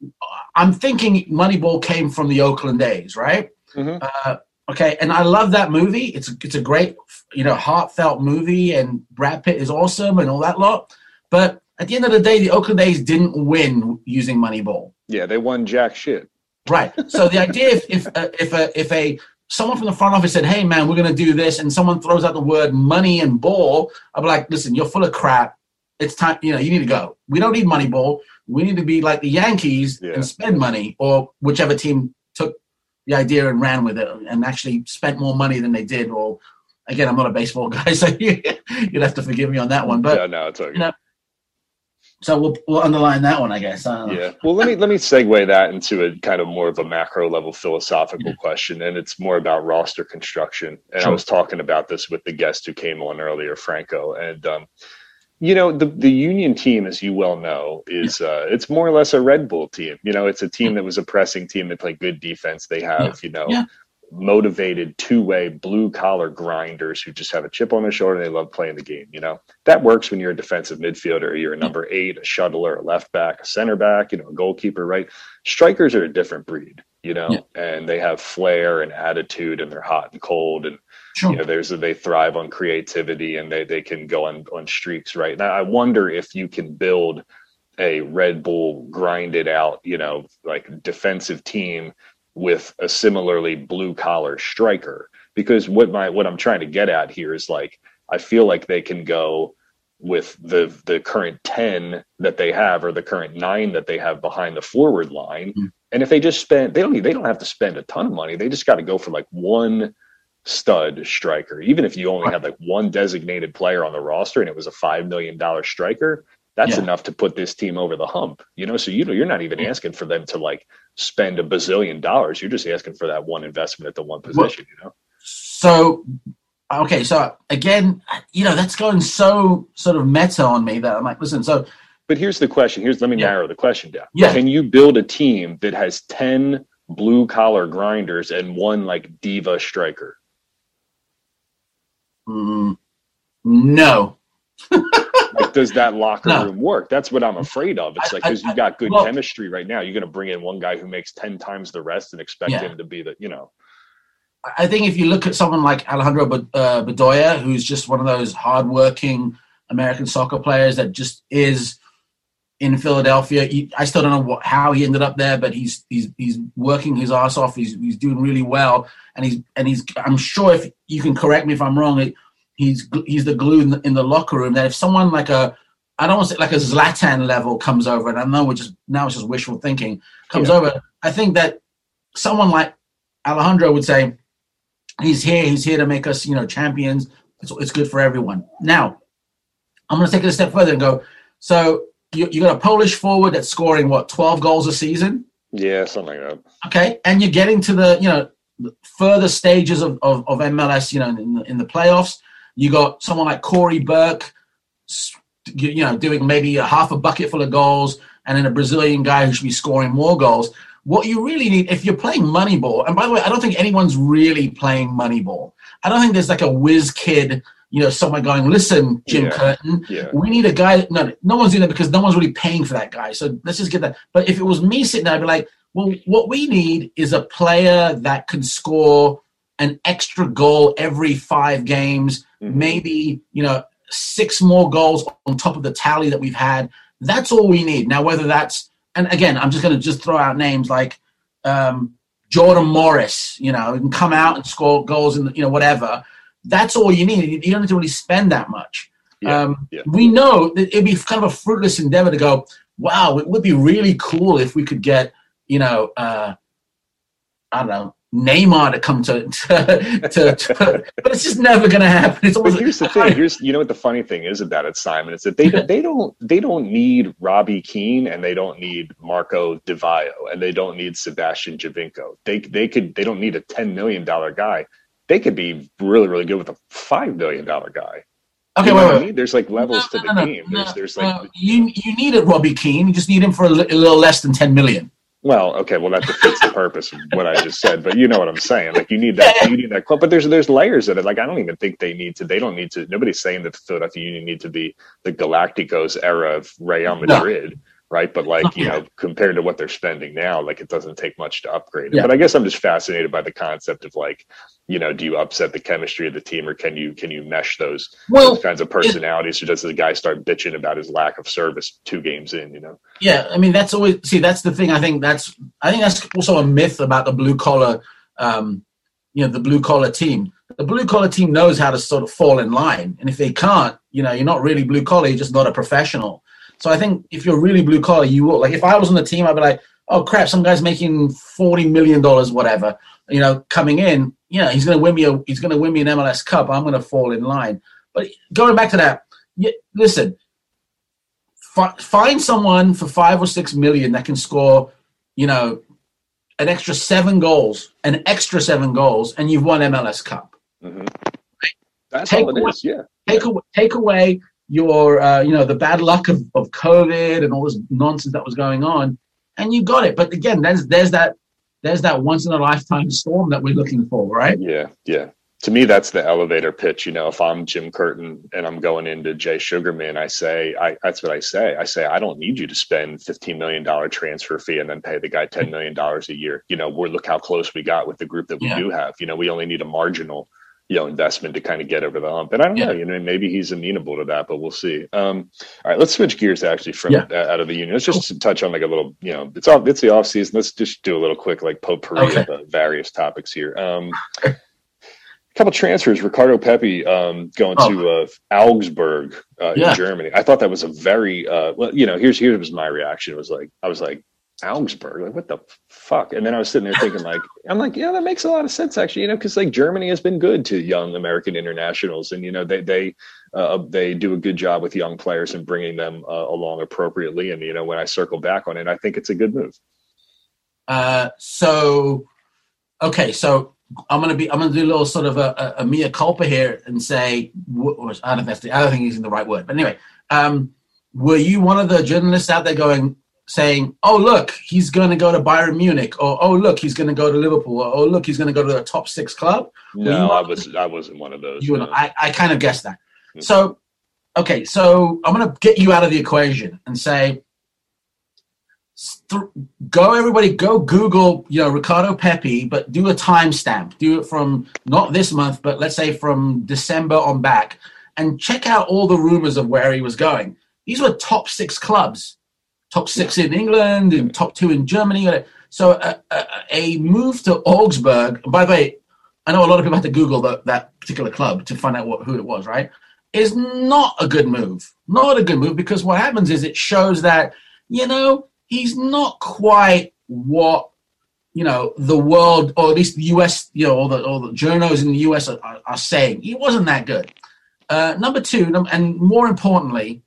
I'm thinking Moneyball came from the Oakland A's, right? Mm-hmm. Uh, okay, and I love that movie. It's it's a great, you know, heartfelt movie, and Brad Pitt is awesome and all that lot. But at the end of the day, the Oakland A's didn't win using Moneyball. Yeah, they won jack shit. Right. So the idea if if uh, if a if a someone from the front office said, hey, man, we're going to do this, and someone throws out the word money and ball, I'll be like, listen, you're full of crap. It's time, you know, you need to go. We don't need money ball. We need to be like the Yankees yeah. and spend money, or whichever team took the idea and ran with it and actually spent more money than they did. Or, again, I'm not a baseball guy, so you'd have to forgive me on that one. But, yeah, no, it's okay. You know, so we'll we'll underline that one, I guess. I yeah. Well, let me let me segue that into a kind of more of a macro level philosophical question, and it's more about roster construction. And sure. I was talking about this with the guest who came on earlier, Franco, and um, you know, the the Union team, as you well know, is uh, it's more or less a Red Bull team. You know, it's a team that was a pressing team. They play good defense. They have, yeah. you know. Yeah. motivated two-way blue-collar grinders who just have a chip on their shoulder and they love playing the game. You know, that works when you're a defensive midfielder, you're a number eight, a shuttler, a left back, a center back, you know, a goalkeeper, right? Strikers are a different breed, you know, yeah. and they have flair and attitude, and they're hot and cold, and sure. you know, there's they thrive on creativity, and they they can go on on streaks, right? Now, I wonder if you can build a Red Bull grinded out, you know, like defensive team with a similarly blue collar striker, because what my what I'm trying to get at here is, like, I feel like they can go with the the current ten that they have, or the current nine that they have behind the forward line. Mm-hmm. And if they just spend, they don't need, they don't have to spend a ton of money. They just got to go for like one stud striker. Even if you only have like one designated player on the roster and it was a five million dollars striker, that's yeah. enough to put this team over the hump, you know? So, you know, you're not even asking for them to like spend a bazillion dollars. You're just asking for that one investment at the one position, you know? So, okay. So again, you know, that's going so sort of meta on me that I'm like, listen, so. But here's the question. Here's, let me yeah. narrow the question down. Yeah. Can you build a team that has ten blue collar grinders and one like diva striker? Mm, no. Like, does that locker no. room work? That's what I'm afraid of. It's like, because you've got good well, chemistry right now. You're going to bring in one guy who makes ten times the rest and expect yeah. him to be the, you know. I think if you look at someone like Alejandro uh, Bedoya, who's just one of those hardworking American soccer players that just is in Philadelphia. He, I still don't know what, how he ended up there, but he's he's he's working his ass off. He's he's doing really well, and he's and he's. I'm sure, if you can correct me if I'm wrong, he's he's the glue in the, in the locker room. That if someone like a, I don't want to say like a Zlatan level comes over, and I know we're just now it's just wishful thinking comes yeah. over. I think that someone like Alejandro would say, he's here. He's here to make us, you know, champions. It's, it's good for everyone. Now, I'm going to take it a step further and go. So you you got a Polish forward that's scoring what twelve goals a season? Yeah, something like that. Okay, and you're getting to the you know further stages of, of, of M L S. You know, in the, in the playoffs, you got someone like Corey Burke, you know, doing maybe a half a bucket full of goals, and then a Brazilian guy who should be scoring more goals. What you really need, if you're playing Moneyball, and by the way, I don't think anyone's really playing Moneyball. I don't think there's like a whiz kid, you know, someone going, listen, Jim yeah. Curtin, yeah. we need a guy. That, no, no one's doing that because no one's really paying for that guy. So let's just get that. But if it was me sitting there, I'd be like, well, what we need is a player that can score an extra goal every five games, mm-hmm. maybe, you know, six more goals on top of the tally that we've had. That's all we need. Now, whether that's, and again, I'm just going to just throw out names like um, Jordan Morris, you know, and come out and score goals and, you know, whatever. That's all you need. You don't need to really spend that much. Yeah, um, yeah. We know that it'd be kind of a fruitless endeavor to go, wow, it would be really cool if we could get, you know, uh, I don't know, Neymar to come to, to, to, to but it's just never going to happen. It's almost, but here's the thing. Here's, you know what the funny thing is about it, Simon, is that they they don't they don't need Robbie Keane, and they don't need Marco Di Vaio, and they don't need Sebastian Giovinco. They they could they don't need a ten million dollar guy. They could be really really good with a five million dollar guy. Okay, you know wait, what wait. I mean? There's like levels no, to no, the no, game. no, There's there's no, like you you needed Robbie Keane. You just need him for a, li- a little less than ten million. Well, okay, well that defeats the purpose of what I just said, but you know what I'm saying. Like you need that, you need that club, but there's there's layers of it. Like I don't even think they need to. They don't need to. Nobody's saying that the Philadelphia Union need to be the Galacticos era of Real Madrid, no. right? But like you know, compared to what they're spending now, like it doesn't take much to upgrade it. Yeah. But I guess I'm just fascinated by the concept of like, you know, do you upset the chemistry of the team, or can you can you mesh those, well, those kinds of personalities, or does the guy start bitching about his lack of service two games in? You know. Yeah, I mean that's always see that's the thing. I think that's I think that's also a myth about the blue collar, um, you know, the blue collar team. The blue collar team knows how to sort of fall in line, and if they can't, you know, you're not really blue collar. You're just not a professional. So I think if you're really blue collar, you will. Like if I was on the team, I'd be like, oh crap, some guy's making forty million dollars, whatever, you know, coming in. Yeah, he's going to win me. A, he's going to win me an M L S Cup. I'm going to fall in line. But going back to that, yeah, listen, f- find someone for five or six million that can score, you know, an extra seven goals, an extra seven goals, and you've won M L S Cup. Mm-hmm. Right? That's take all it away, is. Yeah. Take yeah. away, take away your, uh, you know, the bad luck of, of COVID and all this nonsense that was going on, and you got it. But again, there's there's that there's that once in a lifetime storm that we're looking for, right? Yeah, yeah. To me, that's the elevator pitch. You know, if I'm Jim Curtin and I'm going into Jay Sugarman, I say, I, that's what I say. I say, I don't need you to spend fifteen million dollars transfer fee and then pay the guy ten million dollars a year. You know, we're look how close we got with the group that we yeah. do have. You know, we only need a marginal, you know, investment to kind of get over the hump. And I don't yeah. know, you know, maybe he's amenable to that, but we'll see. Um, all right, let's switch gears actually from yeah. uh, out of the union. Let's just cool. touch on like a little, you know, it's off, it's the off season. Let's just do a little quick like potpourri okay. of uh, various topics here. Um, A couple transfers. Ricardo Pepi um, going oh. to uh, Augsburg uh, yeah. in Germany. I thought that was a very uh, well. You know, here's here was my reaction. It was like I was like Augsburg, like what the fuck? And then I was sitting there thinking like I'm like yeah, that makes a lot of sense actually. You know, because like Germany has been good to young American internationals, and you know they they uh, they do a good job with young players and bringing them uh, along appropriately. And you know, when I circle back on it, I think it's a good move. Uh, so okay, so. I'm gonna be. I'm gonna do a little sort of a, a, a mea culpa here and say, I don't think that's the, I don't think using the right word, but anyway, um, were you one of the journalists out there going saying, "Oh look, he's going to go to Bayern Munich," or "Oh look, he's going to go to Liverpool," or "Oh look, he's going to go to a top six club"? No, I was. I wasn't one of those. You no. I, I kind of guessed that. Mm-hmm. So, okay, so I'm gonna get you out of the equation and say. Go everybody go Google you know Ricardo Pepi, but do a timestamp, do it from not this month but let's say from December on back, and check out all the rumors of where he was going. These were top six clubs, top six in England and top two in Germany. So a, a, a move to Augsburg, by the way, I know a lot of people had to Google the, that particular club to find out what, who it was, right, is not a good move. Not a good move because what happens is it shows that, you know, he's not quite what, you know, the world, or at least the U S, you know, all the, all the journos in the U S are, are, are saying. He wasn't that good. Uh, number two, and more importantly,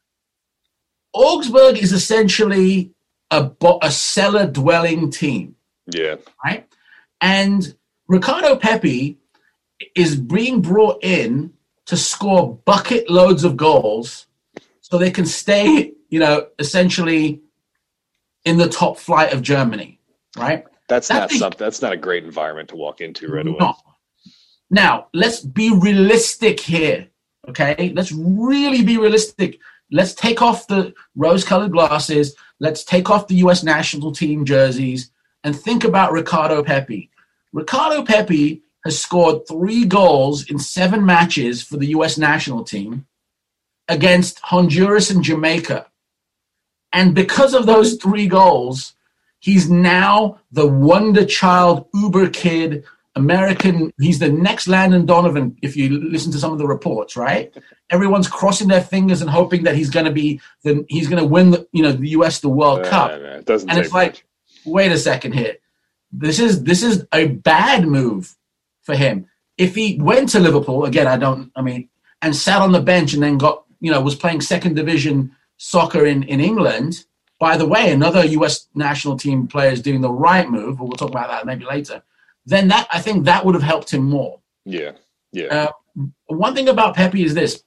Augsburg is essentially a, a cellar-dwelling team. Yeah. Right? And Ricardo Pepi is being brought in to score bucket loads of goals so they can stay, you know, essentially in the top flight of Germany, right? That's, that's not the, something. That's not a great environment to walk into right away. Not. Now, let's be realistic here, okay? Let's really be realistic. Let's take off the rose-colored glasses. Let's take off the U S national team jerseys and think about Ricardo Pepi. Ricardo Pepi has scored three goals in seven matches for the U S national team against Honduras and Jamaica. And because of those three goals, he's now the wonder child, uber kid, American. He's the next Landon Donovan, if you listen to some of the reports, right? Everyone's crossing their fingers and hoping that he's going to be the he's going to win the you know the U S the World uh, Cup. It doesn't and it's like, much. Wait a second here. This is this is a bad move for him. If he went to Liverpool again, I don't. I mean, and sat on the bench and then got you know was playing second division soccer in, in England. By the way, another U S national team player is doing the right move, but we'll talk about that maybe later. Then that I think that would have helped him more. Yeah, yeah. Uh, one thing about Pepi is this: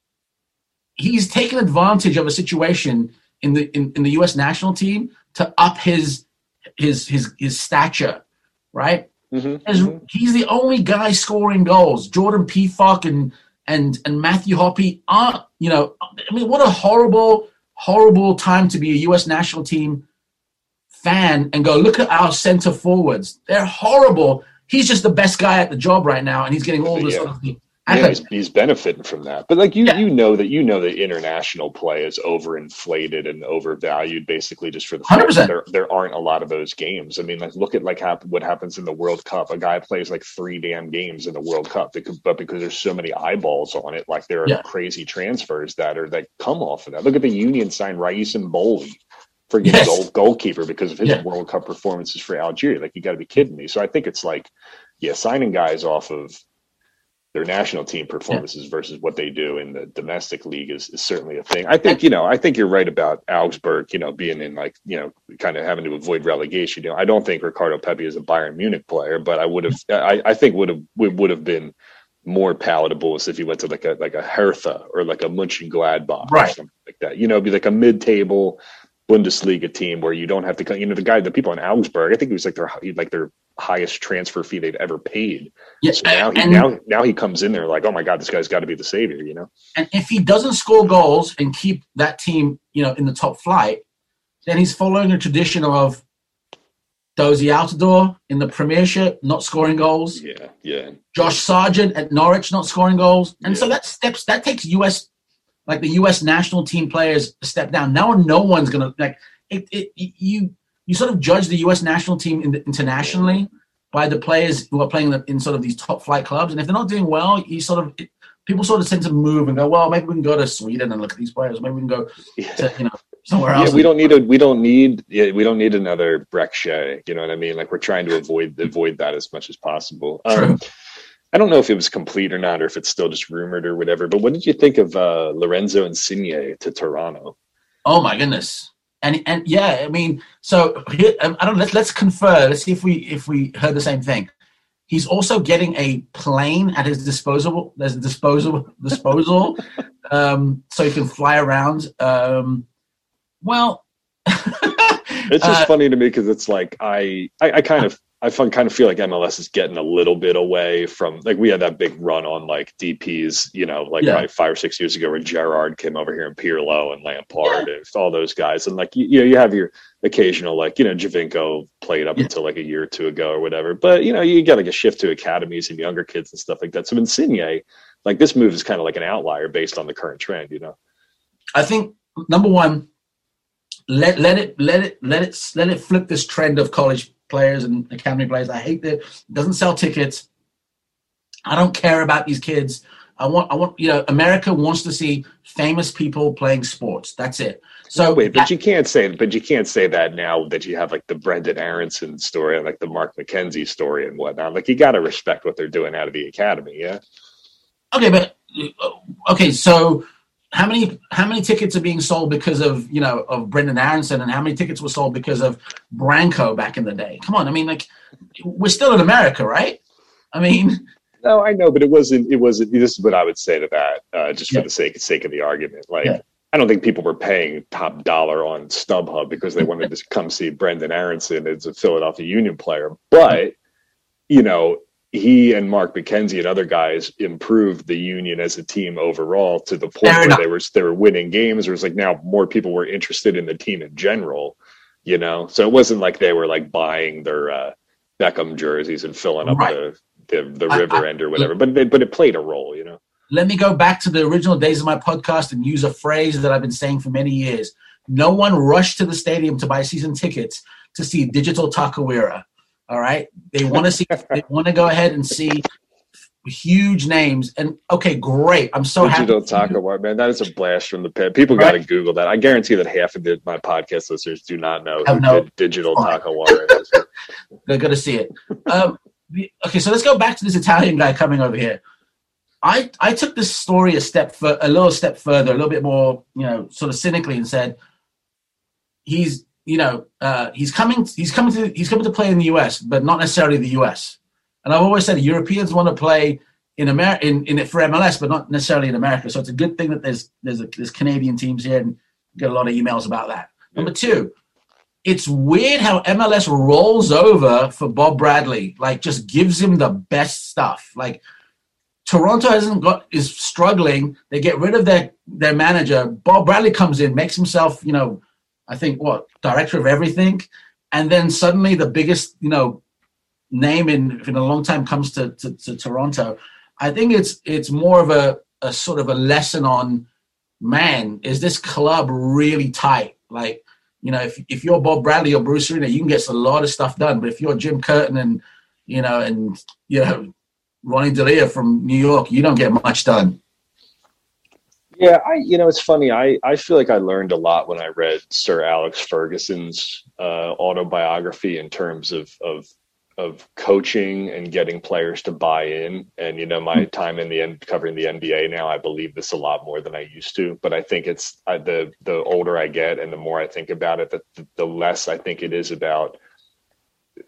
he's taken advantage of a situation in the in, in the U S national team to up his his his his stature, right? Mm-hmm, As, mm-hmm. He's the only guy scoring goals. Jordan Pefok and and and Matthew Hoppe aren't. You know, I mean, what a horrible, horrible time to be a U S national team fan and go, look at our center forwards. They're horrible. He's just the best guy at the job right now, and he's getting all this. Yeah. Sort of thing. Yeah, he's, he's benefiting from that. But like you, Yeah. you know that you know that international play is overinflated and overvalued, basically just for the one hundred fact that percent. there there aren't a lot of those games. I mean, like look at like hap- what happens in the World Cup. A guy plays like three damn games in the World Cup, because, but because there's so many eyeballs on it, like there are Yeah. crazy transfers that are that come off of that. Look at the Union sign Raïs Mboli for getting Yes. goal, goalkeeper because of his Yeah. World Cup performances for Algeria. Like you got to be kidding me. So I think it's like, yeah, signing guys off of their national team performances yeah. versus what they do in the domestic league is, is certainly a thing. I think, you know, I think you're right about Augsburg, you know, being in like, you know, kind of having to avoid relegation. You know, I don't think Ricardo Pepi is a Bayern Munich player, but I would have, I, I think would have, would have been more palatable as if he went to like a, like a Hertha or like a Mönchengladbach Right. or something like that, you know, be like a mid-table Bundesliga team where you don't have to, you know, the guy, the people in Augsburg, I think it was like their like their highest transfer fee they've ever paid. Yeah, so now he and, now now he comes in there like, oh my God, this guy's got to be the savior, you know. And if he doesn't score goals and keep that team, you know, in the top flight, then he's following a tradition of Dozy Altidore in the Premiership, not scoring goals. Yeah, yeah. Josh Sargent at Norwich, not scoring goals. And yeah. so that steps, that takes U S, like the U S national team players a step down. Now no one's going to, like, it, it, you you sort of judge the U S national team in the, internationally by the players who are playing in, the, in sort of these top flight clubs. And if they're not doing well, you sort of, it, people sort of tend to move and go, well, maybe we can go to Sweden and look at these players. Maybe we can go yeah. to, you know, somewhere else. Yeah, we don't need a we don't need yeah, we don't need another Breck Shea. You know what I mean? Like we're trying to avoid avoid that as much as possible. Um, I don't know if it was complete or not, or if it's still just rumored or whatever. But what did you think of uh, Lorenzo Insigne to Toronto? Oh my goodness! And and yeah, I mean, so here, I don't. Let's let's confer. Let's see if we if we heard the same thing. He's also getting a plane at his disposal. There's a disposal disposal, um, so he can fly around. Um, Well, it's just uh, funny to me because it's like I, I, I kind of, I kind of feel like M L S is getting a little bit away from, like we had that big run on like D Ps, you know, like yeah. probably five or six years ago where Gerrard came over here and Pirlo and Lampard yeah. and all those guys, and like you, you know, you have your occasional like you know Javinko played up yeah. until like a year or two ago or whatever, but you know you got like a shift to academies and younger kids and stuff like that. So Insigne, like this move is kind of like an outlier based on the current trend, you know. I think number one. Let let it let it let it let it flip this trend of college players and academy players. I hate that it doesn't sell tickets. I don't care about these kids. I want I want you know America wants to see famous people playing sports. That's it. So no, wait, but that, you can't say but you can't say that now that you have like the Brendan Aronson story and like the Mark McKenzie story and whatnot. Like you got to respect what they're doing out of the academy. Yeah. Okay, but okay, so. How many how many tickets are being sold because of, you know, of Brendan Aronson, and how many tickets were sold because of Branko back in the day? Come on, I mean, like, we're still in America, right? I mean, no, I know, but it wasn't. It wasn't. This is what I would say to that, uh, just for yeah. the sake sake of the argument. Like, yeah. I don't think people were paying top dollar on StubHub because they wanted to come see Brendan Aronson as a Philadelphia Union player, but you know. He and Mark McKenzie and other guys improved the Union as a team overall to the point where they were they were winning games. It was like now more people were interested in the team in general, you know. So it wasn't like they were like buying their uh, Beckham jerseys and filling up right. the the, the river I, I, end or whatever. But it, but it played a role, you know. Let me go back to the original days of my podcast and use a phrase that I've been saying for many years. No one rushed to the stadium to buy season tickets to see Digital Takawira. All right, they want to see. They want to go ahead and see huge names. And okay, great. I'm so happy. Digital Takawara, man, that is a blast from the pit. People right? got to Google that. I guarantee that half of the, my podcast listeners do not know who no, Digital Takawara is. They're going to see it. Um, okay, so let's go back to this Italian guy coming over here. I I took this story a step for a little step further, a little bit more, you know, sort of cynically, and said he's. You know, uh, he's coming. He's coming to. He's coming to play in the U S, but not necessarily the U S. And I've always said Europeans want to play in America, in, in it for M L S, but not necessarily in America. So it's a good thing that there's there's a, there's Canadian teams here, and get a lot of emails about that. Yeah. Number two, it's weird how M L S rolls over for Bob Bradley, like just gives him the best stuff. Like Toronto hasn't got is struggling. They get rid of their their manager. Bob Bradley comes in, makes himself, you know. I think what director of everything, and then suddenly the biggest, you know, name in in a long time comes to, to, to Toronto. I think it's it's more of a, a sort of a lesson on, man, is this club really tight? Like, you know, if if you're Bob Bradley or Bruce Arena, you can get a lot of stuff done. But if you're Jim Curtin and you know and you know Ronnie Delia from New York, you don't get much done. Yeah, I you know, it's funny. I, I feel like I learned a lot when I read Sir Alex Ferguson's uh, autobiography in terms of, of of coaching and getting players to buy in. And, you know, my time in the end covering the N B A now, I believe this a lot more than I used to. But I think it's I, the the older I get and the more I think about it, the, the less I think it is about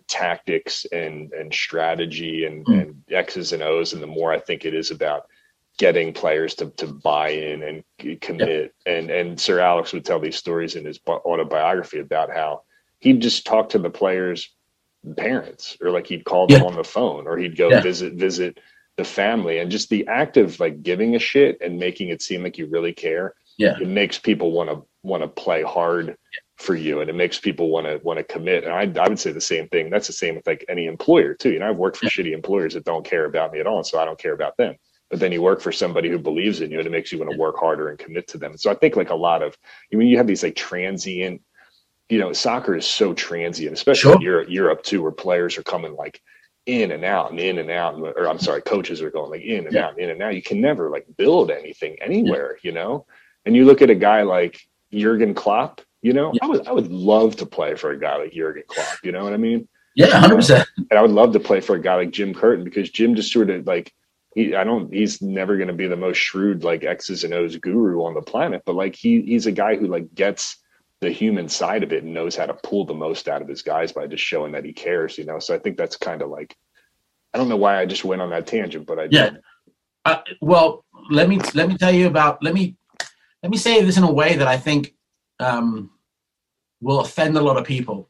tactics and, and strategy and, mm. and X's and O's. And the more I think it is about getting players to, to buy in and commit. Yeah. And, and Sir Alex would tell these stories in his autobiography about how he'd just talk to the players' parents, or like he'd call them yeah. on the phone, or he'd go yeah. visit, visit the family, and just the act of like giving a shit and making it seem like you really care. Yeah. It makes people want to, want to play hard for you, and it makes people want to want to commit. And I I would say the same thing. That's the same with like any employer too. You know, I've worked for yeah. shitty employers that don't care about me at all, so I don't care about them. But then you work for somebody who believes in you, and it makes you want to work harder and commit to them. So I think like a lot of, I mean, you have these like transient, you know, soccer is so transient, especially sure. in Europe, Europe too, where players are coming like in and out and in and out, or I'm sorry, coaches are going like in and yeah. out and in and out. You can never like build anything anywhere, yeah. you know. And you look at a guy like Jurgen Klopp. You know, yeah. I would I would love to play for a guy like Jurgen Klopp. You know what I mean? Yeah, one hundred percent. Um, and I would love to play for a guy like Jim Curtin, because Jim just sort of like, he I don't he's never going to be the most shrewd like X's and O's guru on the planet, but like he he's a guy who like gets the human side of it and knows how to pull the most out of his guys by just showing that he cares. You know, so I think that's kind of like, I don't know why I just went on that tangent, but I yeah. did. Uh, well, let me let me tell you about let me let me say this in a way that I think. Um, will offend a lot of people.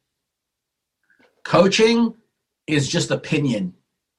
Coaching is just opinion.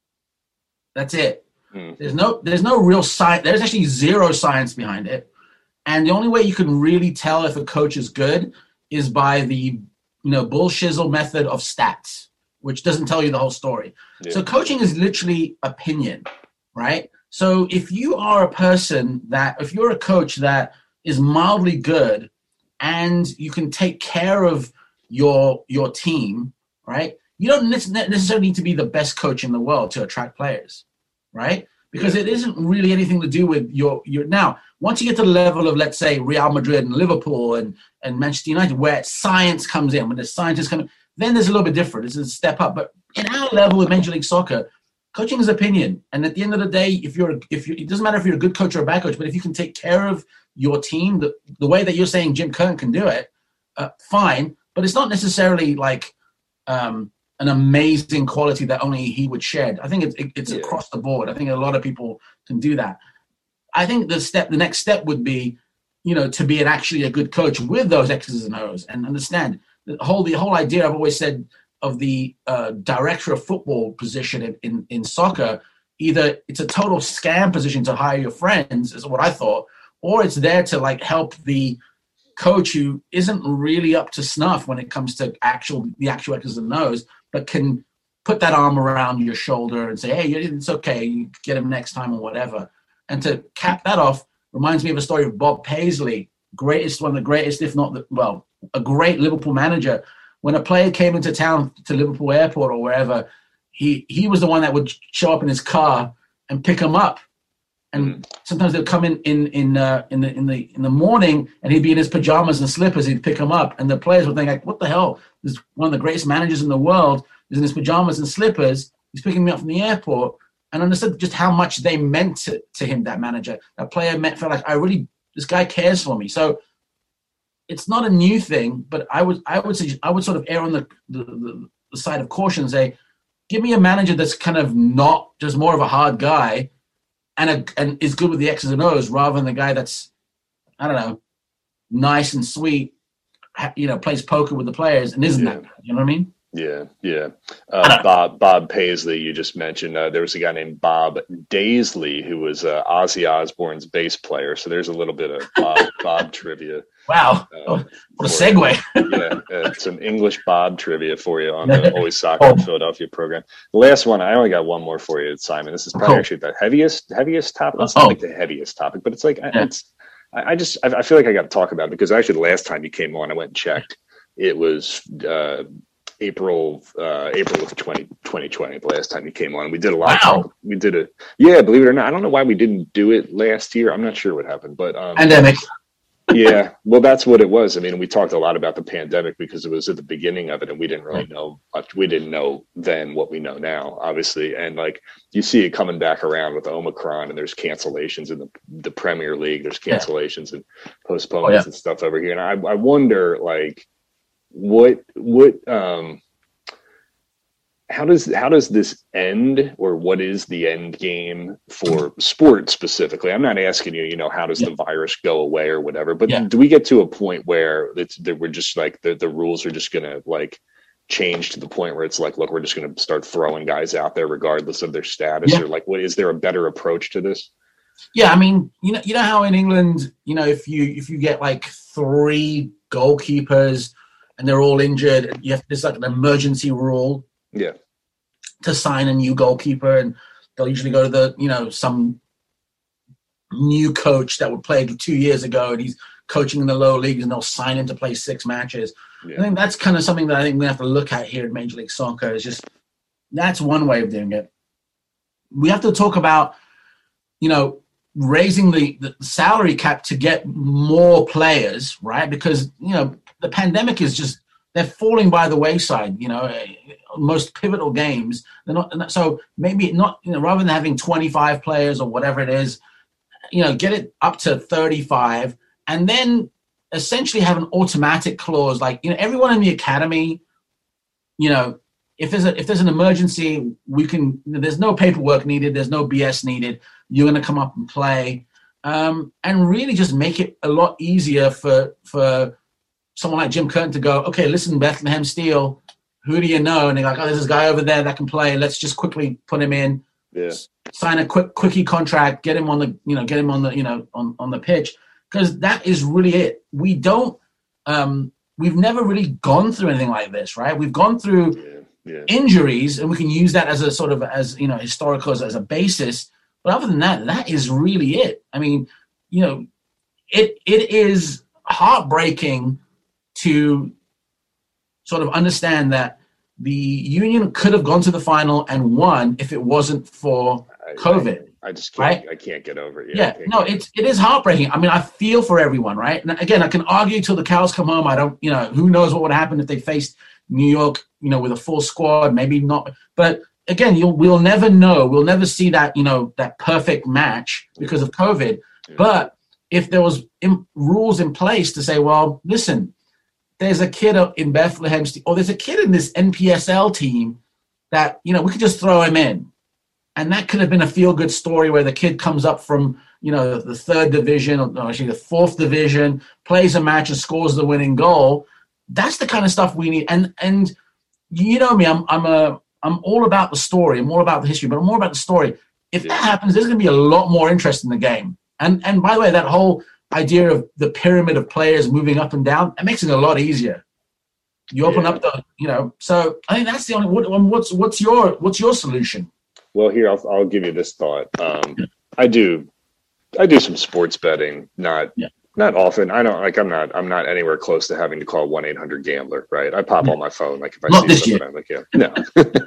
That's it. Mm. There's no there's no real science. There's actually zero science behind it. And the only way you can really tell if a coach is good is by the you know bullshizzle method of stats, which doesn't tell you the whole story. Yeah. So coaching is literally opinion, right? So if you are a person that, if you're a coach that is mildly good, and you can take care of your your team, right? You don't necessarily need to be the best coach in the world to attract players, right? Because it isn't really anything to do with your your. Now, once you get to the level of, let's say, Real Madrid and Liverpool and, and Manchester United, where science comes in, when the scientists come in, then there's a little bit different. It's a step up. But in our level of Major League Soccer, coaching is opinion. And at the end of the day, if you're if you, it doesn't matter if you're a good coach or a bad coach, but if you can take care of your team, the, the way that you're saying Jim Curtin can do it, uh, fine. But it's not necessarily like um, an amazing quality that only he would shed. I think it's, it, it's yeah. across the board. I think a lot of people can do that. I think the step, the next step would be, you know, to be an actually a good coach with those X's and O's, and understand the whole the whole idea. I've always said of the uh, director of football position in, in in soccer, either it's a total scam position to hire your friends, is what I thought. Or it's there to like help the coach who isn't really up to snuff when it comes to actual the actual X's and O's, but can put that arm around your shoulder and say, "Hey, it's okay, you get him next time," or whatever. And to cap that off, reminds me of a story of Bob Paisley, greatest one of the greatest, if not the well, a great Liverpool manager. When a player came into town to Liverpool Airport or wherever, he he was the one that would show up in his car and pick him up. And sometimes they'd come in in in uh, in the in the in the morning, and he'd be in his pajamas and slippers. He'd pick them up, and the players would think, like, "What the hell? This is one of the greatest managers in the world. He's in his pajamas and slippers. He's picking me up from the airport." And understood just how much they meant to, to him. That manager, that player, meant felt like I really this guy cares for me. So it's not a new thing, but I would I would say I would sort of err on the the, the, the side of caution and say, give me a manager that's kind of not just more of a hard guy. And a, and is good with the X's and O's, rather than the guy that's, I don't know, nice and sweet, you know, plays poker with the players and isn't yeah. that? You know what I mean? Yeah, yeah. Uh, Bob Bob Paisley, you just mentioned. Uh, there was a guy named Bob Daisley who was uh, Ozzy Osbourne's bass player. So there's a little bit of Bob, Bob trivia. Wow, uh, oh, what a segue. yeah, uh, some English Bob trivia for you on the Always Soccer in Philadelphia program. The last one, I only got one more for you, Simon. This is probably oh. actually the heaviest heaviest topic. It's not oh. like the heaviest topic, but it's like yeah. it's. I just I feel like I got to talk about it because actually the last time you came on, I went and checked. It was. Uh, April, uh, April of twenty twenty, the last time you came on. We did a lot. Wow. Of, we did it. Yeah, believe it or not. I don't know why we didn't do it last year. I'm not sure what happened, but um, pandemic. yeah, well, that's what it was. I mean, we talked a lot about the pandemic because it was at the beginning of it, and we didn't really know much. We didn't know then what we know now, obviously. And like you see it coming back around with Omicron, and there's cancellations in the the Premier League. There's cancellations yeah. and postponements oh, yeah. and stuff over here. And I, I wonder, like. What what um how does how does this end, or what is the end game for sport specifically? I'm not asking you, you know, how does yeah. the virus go away or whatever, but yeah. do we get to a point where it's that we're just like the, the rules are just going to like change to the point where it's like, look, we're just going to start throwing guys out there regardless of their status, yeah. or like, what is there a better approach to this? Yeah, I mean, you know, you know how in England, you know, if you if you get like three goalkeepers and they're all injured, you have there's like an emergency rule. Yeah. To sign a new goalkeeper, and they'll usually go to the, you know, some new coach that would play two years ago, and he's coaching in the lower leagues, and they'll sign him to play six matches. Yeah. I think that's kind of something that I think we have to look at here in Major League Soccer. Is just that's one way of doing it. We have to talk about, you know, raising the, the salary cap to get more players, right? Because, you know, the pandemic is just, they're falling by the wayside, you know, most pivotal games. They're not, so maybe not, you know, rather than having twenty-five players or whatever it is, you know, get it up to thirty-five, and then essentially have an automatic clause. Like, you know, everyone in the academy, you know, if there's a, if there's an emergency, we can, there's no paperwork needed. There's no B S needed. You're going to come up and play, um, and really just make it a lot easier for, for someone like Jim Curtin to go, okay, listen, Bethlehem Steel, who do you know? And they're like, oh, there's this guy over there that can play. Let's just quickly put him in. Yeah. Sign a quick quickie contract, get him on the, you know, get him on the, you know, on, on the pitch. Because that is really it. We don't, um, we've never really gone through anything like this, right? We've gone through yeah. Yeah. injuries, and we can use that as a sort of, as, you know, historical, as, as a basis. But other than that, that is really it. I mean, you know, it it is heartbreaking to sort of understand that the Union could have gone to the final and won if it wasn't for COVID. I, I just can't. Right? I can't get over it. Yeah, yeah no, it's it is heartbreaking. I mean, I feel for everyone, right? And again, I can argue till the cows come home. I don't, you know, who knows what would happen if they faced New York, you know, with a full squad, maybe not. But again, you'll we'll never know. We'll never see that, you know, that perfect match because of COVID. Yeah. But if there was in, rules in place to say, well, listen, there's a kid in Bethlehem, or there's a kid in this N P S L team that, you know, we could just throw him in. And that could have been a feel-good story where the kid comes up from, you know, the third division, or no, actually the fourth division, plays a match and scores the winning goal. That's the kind of stuff we need. And and you know me, I'm I'm a I'm all about the story. I'm all about the history, but I'm more about the story. If that happens, there's going to be a lot more interest in the game. And and by the way, that whole idea of the pyramid of players moving up and down, it makes it a lot easier. You open yeah. up the, you know. So I think that's the only. What, what's what's your what's your solution? Well, here I'll I'll give you this thought. Um, I do, I do some sports betting, not yeah. not often. I don't like. I'm not. I'm not anywhere close to having to call one eight hundred gambler. Right? I pop yeah. on my phone like if I not see something. I'm like, yeah, no.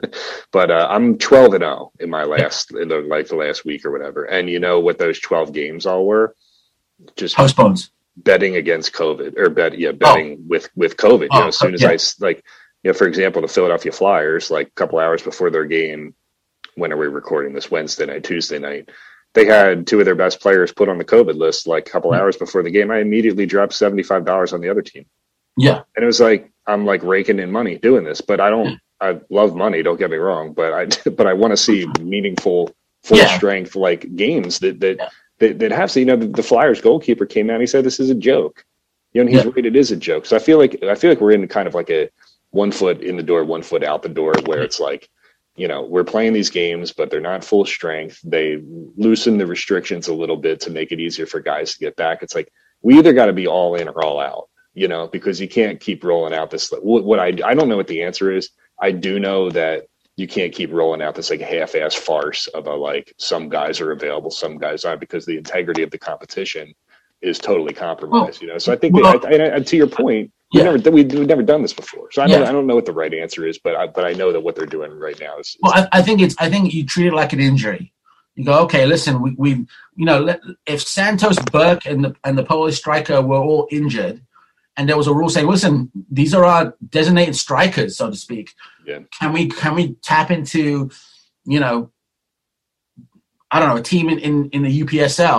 But uh, I'm twelve and zero in my last in the, like the last week or whatever. And you know what those twelve games all were? Just postpones. Betting against COVID, or bet yeah, betting oh. with with COVID. You oh, know, as soon as yeah. I like, you know, for example, the Philadelphia Flyers, like a couple hours before their game. When are we recording this? Wednesday night, Tuesday night. They had two of their best players put on the COVID list like a couple mm-hmm. hours before the game. I immediately dropped seventy-five dollars on the other team. Yeah. And it was like, I'm like raking in money doing this, but I don't, I love money. Don't get me wrong, but I, but I want to see meaningful, full yeah. strength, like games that, that, yeah. that, that have, so, you know, the, the Flyers goalkeeper came out and he said, this is a joke. You know, and he's yeah. right. It is a joke. So I feel like, I feel like we're in kind of like a one foot in the door, one foot out the door, where it's like, you know, we're playing these games, but they're not full strength. They loosen the restrictions a little bit to make it easier for guys to get back. It's like, we either got to be all in or all out, you know, because you can't keep rolling out this. What, what I, I don't know what the answer is. I do know that you can't keep rolling out this like half-ass farce of a, like, some guys are available, some guys aren't, because the integrity of the competition is totally compromised, well, you know? So I think well, that, I, I, to your point, We've yeah. never we've never done this before, so I don't yeah. I don't know what the right answer is, but I but I know that what they're doing right now is. is well, I, I think it's I think you treat it like an injury. You go, okay, listen, we we you know let, if Santos, Burke, and the and the Polish striker were all injured, and there was a rule saying, listen, these are our designated strikers, so to speak. Yeah. Can we can we tap into, you know, I don't know, a team in, in, in the U P S L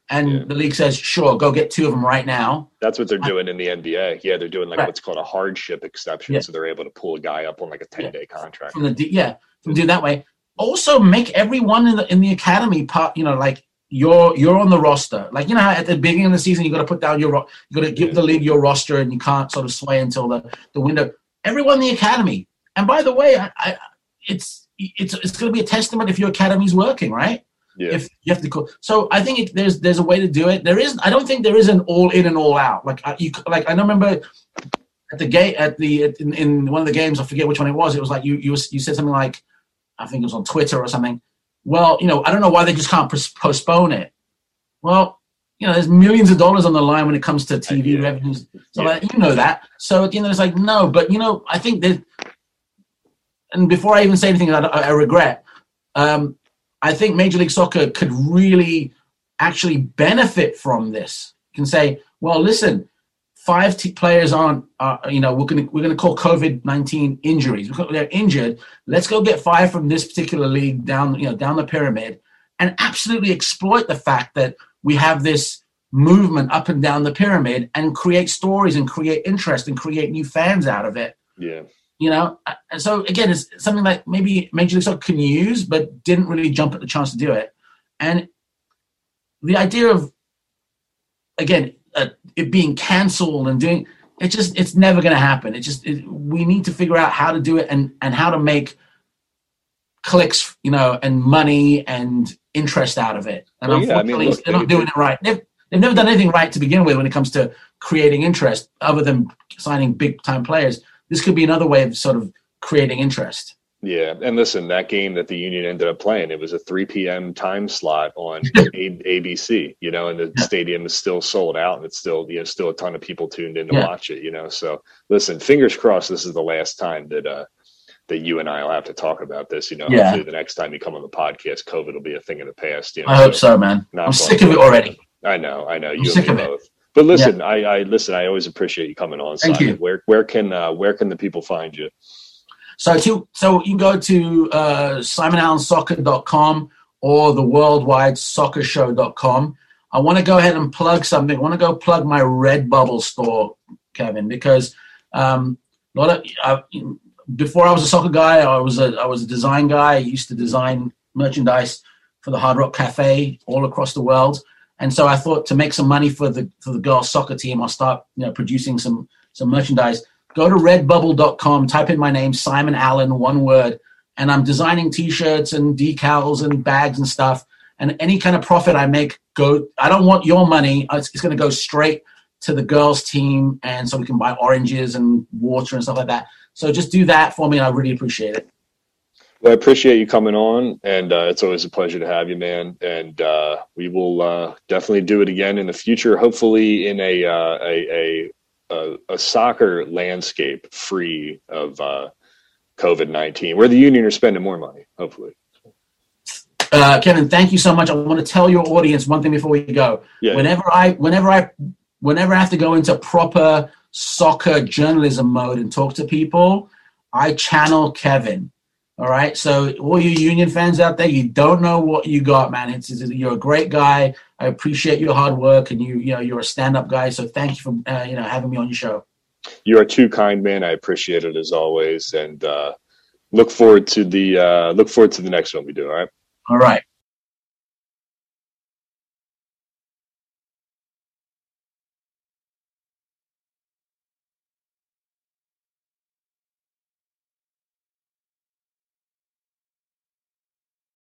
And Yeah. the league says, sure, go get two of them right now. That's what they're doing in the N B A. Yeah, they're doing like Right. what's called a hardship exception, Yeah. so they're able to pull a guy up on like a ten-day contract. From the D- yeah, from do it that way. Also, make everyone in the in the academy part. You know, like you're you're on the roster. Like you know, how at the beginning of the season, you got to put down your ro- you got to give Yeah. the league your roster, and you can't sort of sway until the, the window. Everyone in the academy. And by the way, I, I it's it's it's going to be a testament if your academy's working, right? Yeah. If you have to call, so I think it, there's there's a way to do it. There is, I don't think there is an all in and all out. Like I, you, like I remember at the gate at the in, in one of the games, I forget which one it was. It was like you you you said something like, I think it was on Twitter or something. Well, you know, I don't know why they just can't pos- postpone it. Well, you know, there's millions of dollars on the line when it comes to T V yeah. revenues. So Yeah. like, you know that. So at the end, it's like no, but you know, I think that. And before I even say anything, I, I regret. Um, I think Major League Soccer could really actually benefit from this. You can say, well, listen, five t- players aren't, uh, you know, we're going to we're going to call COVID nineteen injuries. They're injured. Let's go get five from this particular league down, you know, down the pyramid, and absolutely exploit the fact that we have this movement up and down the pyramid, and create stories and create interest and create new fans out of it. Yeah. You know, and so again, it's something like maybe Major League Soccer can use, but didn't really jump at the chance to do it. And the idea of, again, uh, it being canceled and doing it, just it's never going to happen. It just it, we need to figure out how to do it and and how to make clicks, you know, and money and interest out of it. And Well, yeah, I mean, unfortunately, look, they're not they- doing it right. They've they've never done anything right to begin with when it comes to creating interest, other than signing big time players. This could be another way of sort of creating interest. Yeah, and listen, that game that the Union ended up playing, it was a three p.m. time slot on a- ABC, you know, and the Yeah. stadium is still sold out, and it's still, you know, still a ton of people tuned in to Yeah. watch it, you know. So, listen, fingers crossed, this is the last time that uh, that you and I will have to talk about this. You know, Yeah. hopefully the next time you come on the podcast, COVID will be a thing of the past. You know, I hope so, man. Knock I'm on sick of it wood. already. I know, I know, I'm you and sick me of it. both. But listen, I, I listen. I always appreciate you coming on. Thank Simon. you. Where where can uh, where can the people find you? So to, so you can go to uh, simon allen soccer dot com or the worldwide soccer show dot com. I want to go ahead and plug something. I want to go plug my Redbubble store, Kevin, because um, a lot of uh, before I was a soccer guy, I was a I was a design guy. I used to design merchandise for the Hard Rock Cafe all across the world. And so I thought to make some money for the for the girls soccer team, I'll start you know producing some some merchandise. Go to redbubble dot com, type in my name, Simon Allen, one word, and I'm designing T-shirts and decals and bags and stuff. And any kind of profit I make, go. I don't want your money. It's, it's going to go straight to the girls team, and so we can buy oranges and water and stuff like that. So just do that for me, and I really appreciate it. Well, I appreciate you coming on, and uh, it's always a pleasure to have you, man. And uh, we will uh, definitely do it again in the future, hopefully in a uh, a, a, a a soccer landscape free of uh, COVID nineteen, where the Union are spending more money, hopefully. Uh, Kevin, thank you so much. I want to tell your audience one thing before we go. Yeah. Whenever I, whenever I, whenever I have to go into proper soccer journalism mode and talk to people, I channel Kevin. All right. So all you Union fans out there, you don't know what you got, man. It's, it's you're a great guy. I appreciate your hard work, and you, you know, you're a stand-up guy. So thank you for, uh, you know, having me on your show. You are too kind, man. I appreciate it as always, and uh, look forward to the uh, look forward to the next one we do. All right. All right.